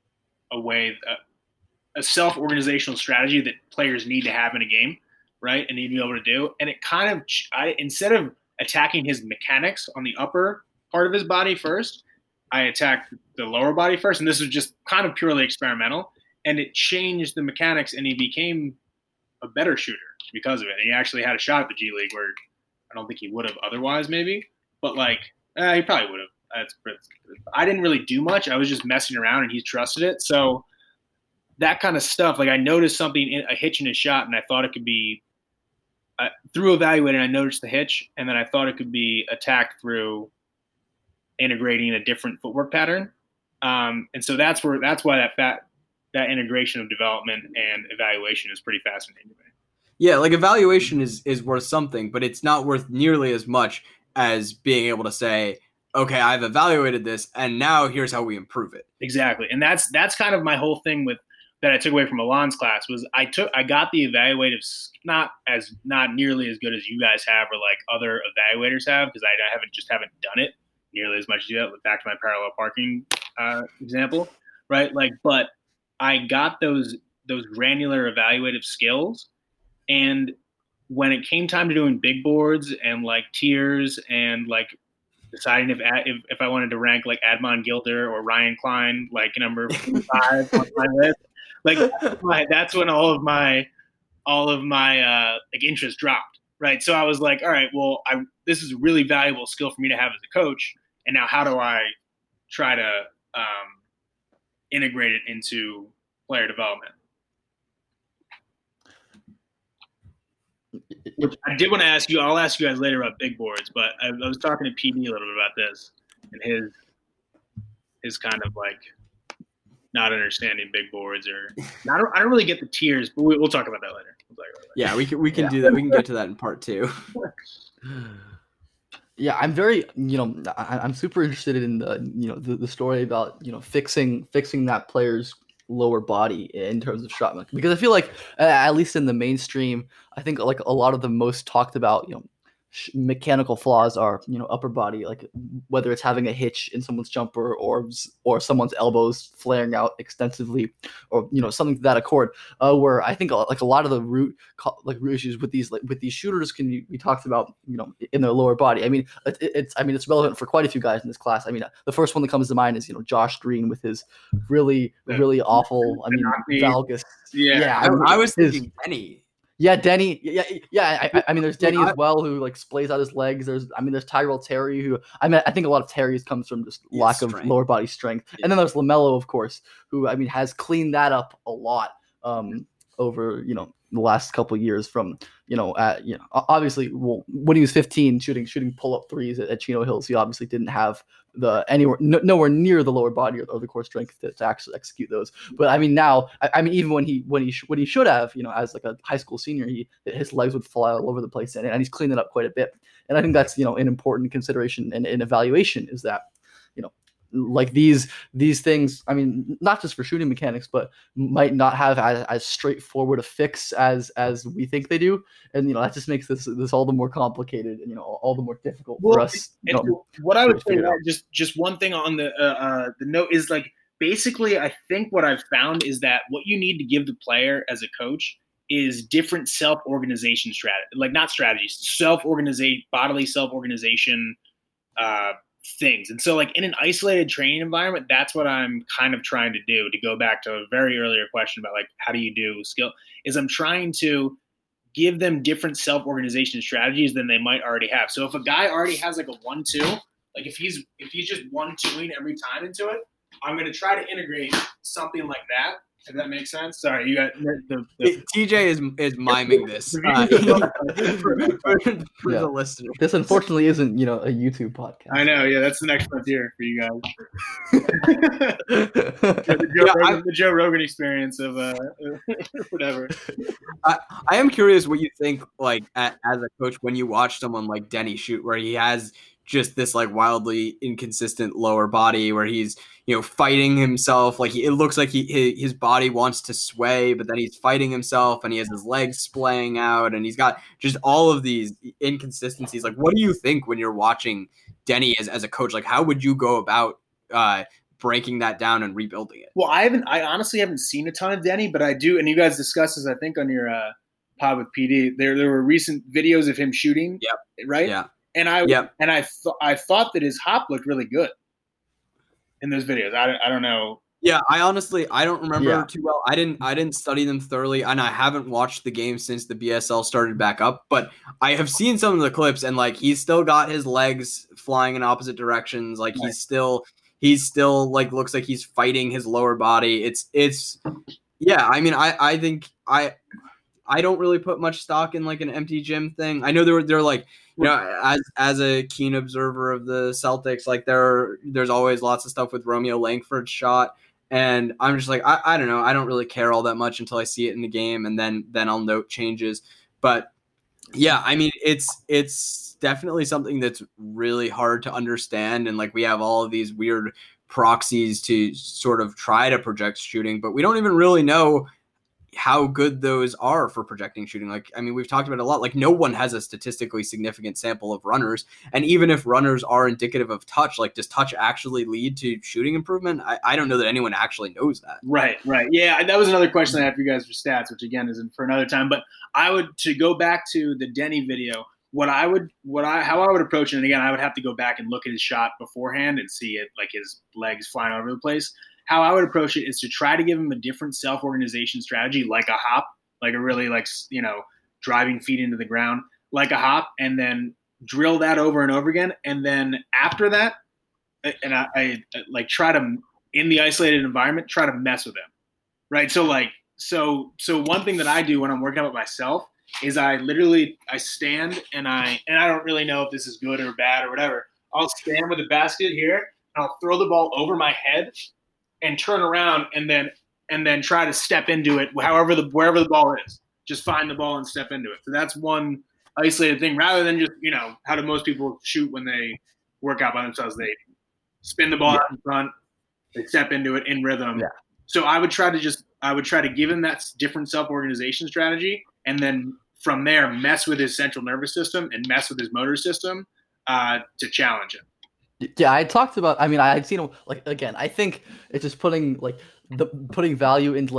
a self-organizational strategy that players need to have in a game, right? And need to be able to do. And it kind of, instead of attacking his mechanics on the upper part of his body first, I attacked the lower body first. And this was just kind of purely experimental. And it changed the mechanics, and he became a better shooter because of it. And he actually had a shot at the G League where I don't think he would have otherwise, maybe. But like, he probably would have. I didn't really do much. I was just messing around, and he trusted it. So that kind of stuff, like I noticed something, a hitch in his shot, and I thought it could be through evaluating. I noticed the hitch, and then I thought it could be attacked through integrating a different footwork pattern. And so that's why that integration of development and evaluation is pretty fascinating to me. Yeah, like evaluation is worth something, but it's not worth nearly as much as being able to say, okay, I've evaluated this, and now here's how we improve it. Exactly, and that's kind of my whole thing with that I took away from Alon's class was I got the evaluative not nearly as good as you guys have or like other evaluators have because I haven't done it nearly as much as you have. Back to my parallel parking example, right? Like, but I got those granular evaluative skills, and when it came time to doing big boards and like tiers and like deciding if I wanted to rank like Admon Gilder or Ryan Klein like number 5 on my list, like that's when all of my like interest dropped, right? So I was like, all right, well, this is a really valuable skill for me to have as a coach, and now how do I try to integrate it into player development? Which I did want to ask you. I'll ask you guys later about big boards, but I was talking to PD a little bit about this and his kind of like not understanding big boards or I don't really get the tiers, but we'll talk about that later. Yeah, we can do that. We can get to that in part 2. Yeah, I'm very, I'm super interested in the story about, fixing that player's lower body in terms of shot mechanics, because I feel like at least in the mainstream, I think like a lot of the most talked about, mechanical flaws are, upper body, like whether it's having a hitch in someone's jumper or someone's elbows flaring out extensively, or something to that accord. Where I think like a lot of the root issues with these shooters can be talked about, in their lower body. I mean, it's relevant for quite a few guys in this class. I mean, the first one that comes to mind is Josh Green with his really awful. Valgus. Yeah, I was thinking Denny. Yeah, Denny. Yeah. I mean, there's Denny as well, who like splays out his legs. There's Tyrell Terry, who I think a lot of Terry's comes from just lack of lower body strength. Yeah. And then there's LaMelo, of course, who has cleaned that up a lot over the last couple of years. From obviously, when he was 15, shooting pull up threes at Chino Hills, he obviously didn't have nowhere near the lower body or the core strength to actually execute those. But I mean, now, even when he should have, as like a high school senior, his legs would fly all over the place, and he's cleaned it up quite a bit. And I think that's an important consideration in evaluation, is that like these things, I mean, not just for shooting mechanics, but might not have as straightforward a fix as we think they do, and that just makes this all the more complicated and all the more difficult for us. What I would say, just one thing on the note is like basically, I think what I've found is that what you need to give the player as a coach is different self-organization bodily self-organization things. And so like in an isolated training environment, that's what I'm kind of trying to do, to go back to a very earlier question about like, how do you do skill, is I'm trying to give them different self-organization strategies than they might already have. So if a guy already has like a 1-2, like if he's just 1-2ing every time into it, I'm going to try to integrate something like that If that makes sense. Sorry, you got TJ is miming this for the listener. This unfortunately isn't, a YouTube podcast. I know. Yeah, that's the next frontier for you guys. The Joe Rogan experience of whatever. I am curious what you think, like, as a coach, when you watch someone like Denny shoot, where he has just this like wildly inconsistent lower body, where he's fighting himself, like it looks like his body wants to sway, but then he's fighting himself, and he has his legs splaying out, and he's got just all of these inconsistencies. Like, what do you think when you're watching Denny as a coach? Like, how would you go about breaking that down and rebuilding it? Well, I honestly haven't seen a ton of Denny, but I do, and you guys discussed this, I think, on your pod with PD. There were recent videos of him shooting. Yep. Right. Yeah. And I thought that his hop looked really good in those videos. I don't know. Yeah, I don't remember too well. I didn't study them thoroughly, and I haven't watched the game since the BSL started back up. But I have seen some of the clips, and like he's still got his legs flying in opposite directions. Like he's still like looks like he's fighting his lower body. It's yeah. I mean, I think I don't really put much stock in like an empty gym thing. I know they're like, as a keen observer of the Celtics, like there's always lots of stuff with Romeo Langford's shot, and I'm just like, I don't know, I don't really care all that much until I see it in the game, and then I'll note changes. But yeah, I mean, it's definitely something that's really hard to understand, and like we have all of these weird proxies to sort of try to project shooting, but we don't even really know how good those are for projecting shooting. Like, I mean, we've talked about it a lot. Like, no one has a statistically significant sample of runners. And even if runners are indicative of touch, like, does touch actually lead to shooting improvement? I don't know that anyone actually knows that. Right. Yeah, that was another question I have for you guys for stats, which again isn't for another time. But to go back to the Denny video, how I would approach it, and again, I would have to go back and look at his shot beforehand and see it, like his legs flying all over the place. How I would approach it is to try to give him a different self-organization strategy, like a hop, like a really driving feet into the ground, like a hop, and then drill that over and over again. And then after that, and I like try to, in the isolated environment, try to mess with him, right? So one thing that I do when I'm working out with myself is I stand and I don't really know if this is good or bad or whatever. I'll stand with a basket here, and I'll throw the ball over my head and turn around and then try to step into it wherever the ball is. Just find the ball and step into it. So that's one isolated thing, rather than just, how do most people shoot when they work out by themselves? They spin the ball out in front, they step into it in rhythm. Yeah. So I would try to give him that different self-organization strategy, and then from there mess with his central nervous system and mess with his motor system to challenge him. Yeah, I talked about. I mean, I'd seen again. I think it's just putting value into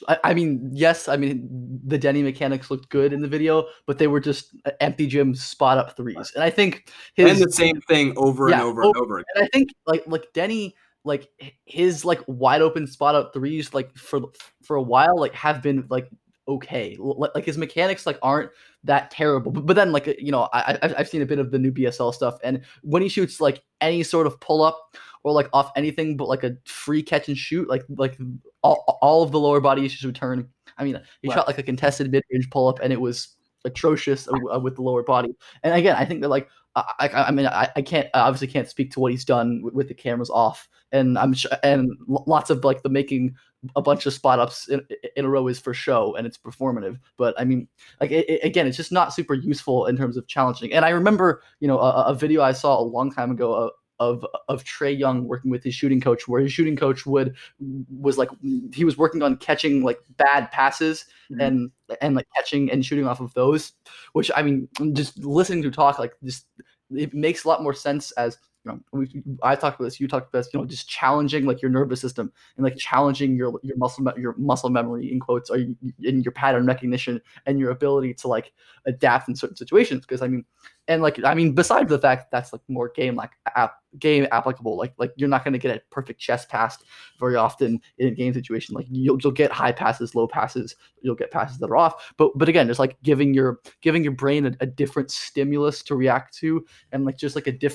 the Denny mechanics looked good in the video, but they were just empty gym spot up threes, and I think and the same thing over and over and over again. And I think like Denny, like his like wide open spot up threes, like for a while, like have been like okay, like his mechanics like aren't that terrible, but then like I've seen a bit of the new BSL stuff, and when he shoots like any sort of pull up or like off anything but like a free catch and shoot, like all of the lower body issues return. I mean, he shot like a contested mid-range pull up, and it was atrocious with the lower body. And again, I think that like I can't obviously can't speak to what he's done with the cameras off, and I'm sure, and lots of like the making a bunch of spot ups in a row is for show and it's performative. But I mean, like again, it's just not super useful in terms of challenging. And I remember, a video I saw a long time ago of Trae Young working with his shooting coach, where his shooting coach was like, he was working on catching like bad passes and like catching and shooting off of those, which I mean, just listening to talk, like just, it makes a lot more sense as, I talked about this, you talked about this, just challenging like your nervous system and like challenging your muscle memory in quotes, or in your pattern recognition and your ability to like adapt in certain situations. Because besides the fact that's like more game applicable, like you're not going to get a perfect chest pass very often in a game situation. Like you'll get high passes, low passes, you'll get passes that are off. But again, just like giving your brain a different stimulus to react to, and like just like a different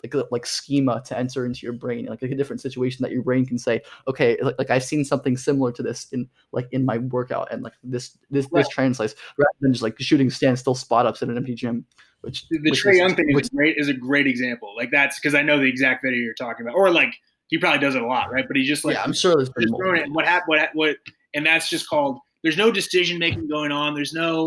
like schema to enter into your brain, like a different situation that your brain can say, okay, like I've seen something similar to this in my workout, and like this translates, rather than just like shooting standstill spot ups in an empty gym. Which the Trae Young thing is a great example. Like that's because I know the exact video you're talking about, or like he probably does it a lot, right? But he just like I'm sure there's been what happened, what, and that's just called. There's no decision making going on. There's no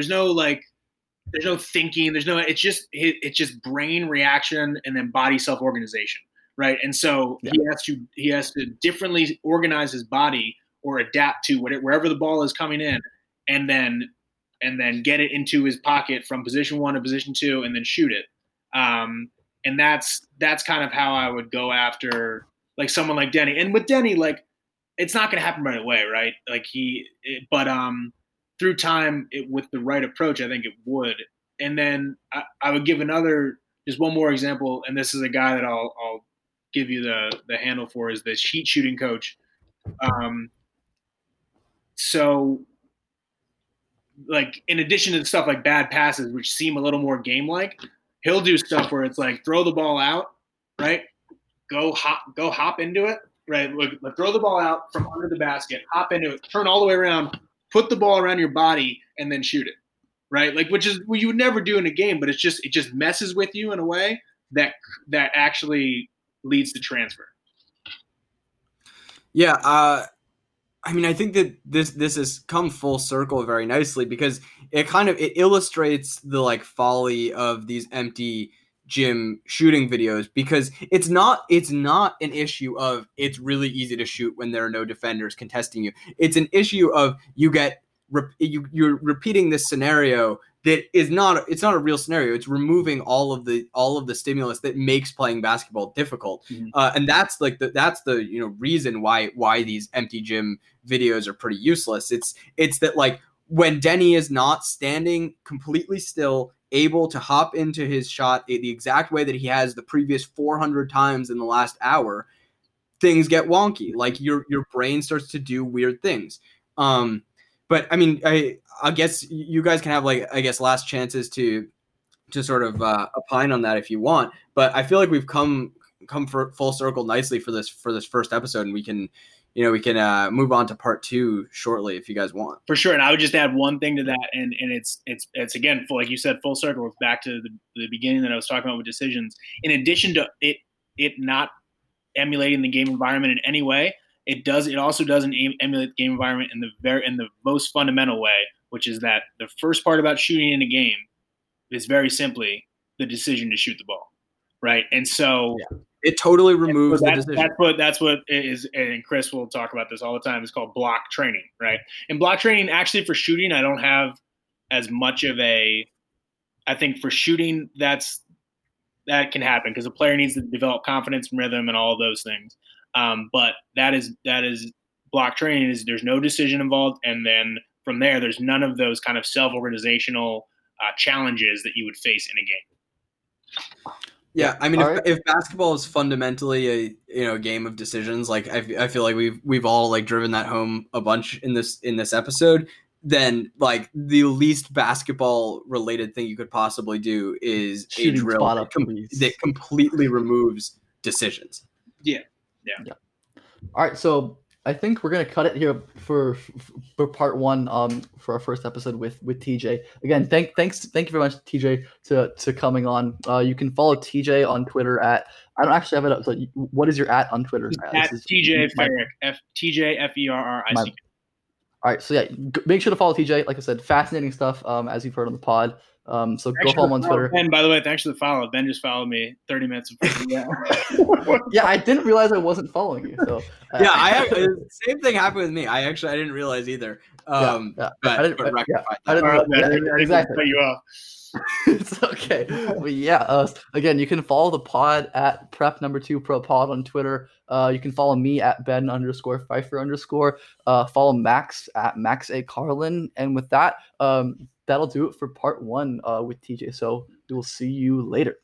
thinking. It's just brain reaction and then body self organization, right? And so he has to differently organize his body or adapt to wherever the ball is coming in, and then get it into his pocket from position 1 to position 2 and then shoot it. And that's kind of how I would go after like someone like Denny. And with Denny, like it's not going to happen right away, right? Like but through time, with the right approach, I think it would. And then I would give just one more example. And this is a guy that I'll give you the handle for, is the sheet shooting coach. So like in addition to stuff like bad passes, which seem a little more game-like, he'll do stuff where it's like throw the ball out, right? Go hop into it, right? Like throw the ball out from under the basket, hop into it, turn all the way around, put the ball around your body, and then shoot it, right? Like which is what you would never do in a game, but it just messes with you in a way that actually leads to transfer. Yeah, I mean, I think that this has come full circle very nicely, because it illustrates the like folly of these empty gym shooting videos, because it's not an issue of it's really easy to shoot when there are no defenders contesting you. It's an issue of you're repeating this scenario that is not a real scenario. It's removing all of the stimulus that makes playing basketball difficult. Mm-hmm. And that's like the reason why these empty gym videos are pretty useless. It's that like when Denny is not standing completely still, able to hop into his shot the exact way that he has the previous 400 times in the last hour, things get wonky. Like your brain starts to do weird things. But I mean, I guess you guys can have last chances to sort of opine on that if you want. But I feel like we've come for full circle nicely for this first episode, and we can move on to part 2 shortly if you guys want. For sure. And I would just add one thing to that, and it's again, like you said, full circle. It's back to the beginning that I was talking about with decisions. In addition to it not emulating the game environment in any way, it also doesn't emulate the game environment in the most fundamental way, which is that the first part about shooting in a game is very simply the decision to shoot the ball, right? And so it totally removes the decision. That's what it is, and Chris will talk about this all the time. It's called block training, right? And block training, actually, for shooting, I don't have as much of I think for shooting that can happen because the player needs to develop confidence and rhythm and all of those things. But that is block training. Is there's no decision involved, and then from there, there's none of those kind of self-organizational challenges that you would face in a game. Yeah, I mean, if basketball is fundamentally a game of decisions, like I feel like we've all like driven that home a bunch in this episode, then like the least basketball related thing you could possibly do is a drill that completely removes decisions. Yeah. All right, so I think we're gonna cut it here for part 1 for our first episode with TJ. Again, thank you very much, TJ, to coming on. You can follow TJ on Twitter at, I don't actually have it up. So what is your at on Twitter? At TJ Ferrick, TJ Ferrick. All right, so make sure to follow TJ. Like I said, fascinating stuff, as you've heard on the pod. So go follow him on Twitter. Ben, by the way, thanks for the follow. Ben just followed me 30 minutes ago. Yeah, I didn't realize I wasn't following you. So same thing happened with me. I didn't realize either. But I didn't exactly cut you off. It's okay. But again, you can follow the pod at prep2pro pod on Twitter. You can follow me at Ben_Pfeiffer_. Follow Max at Max A Carlin. And with that, that'll do it for part 1 with TJ. So we will see you later.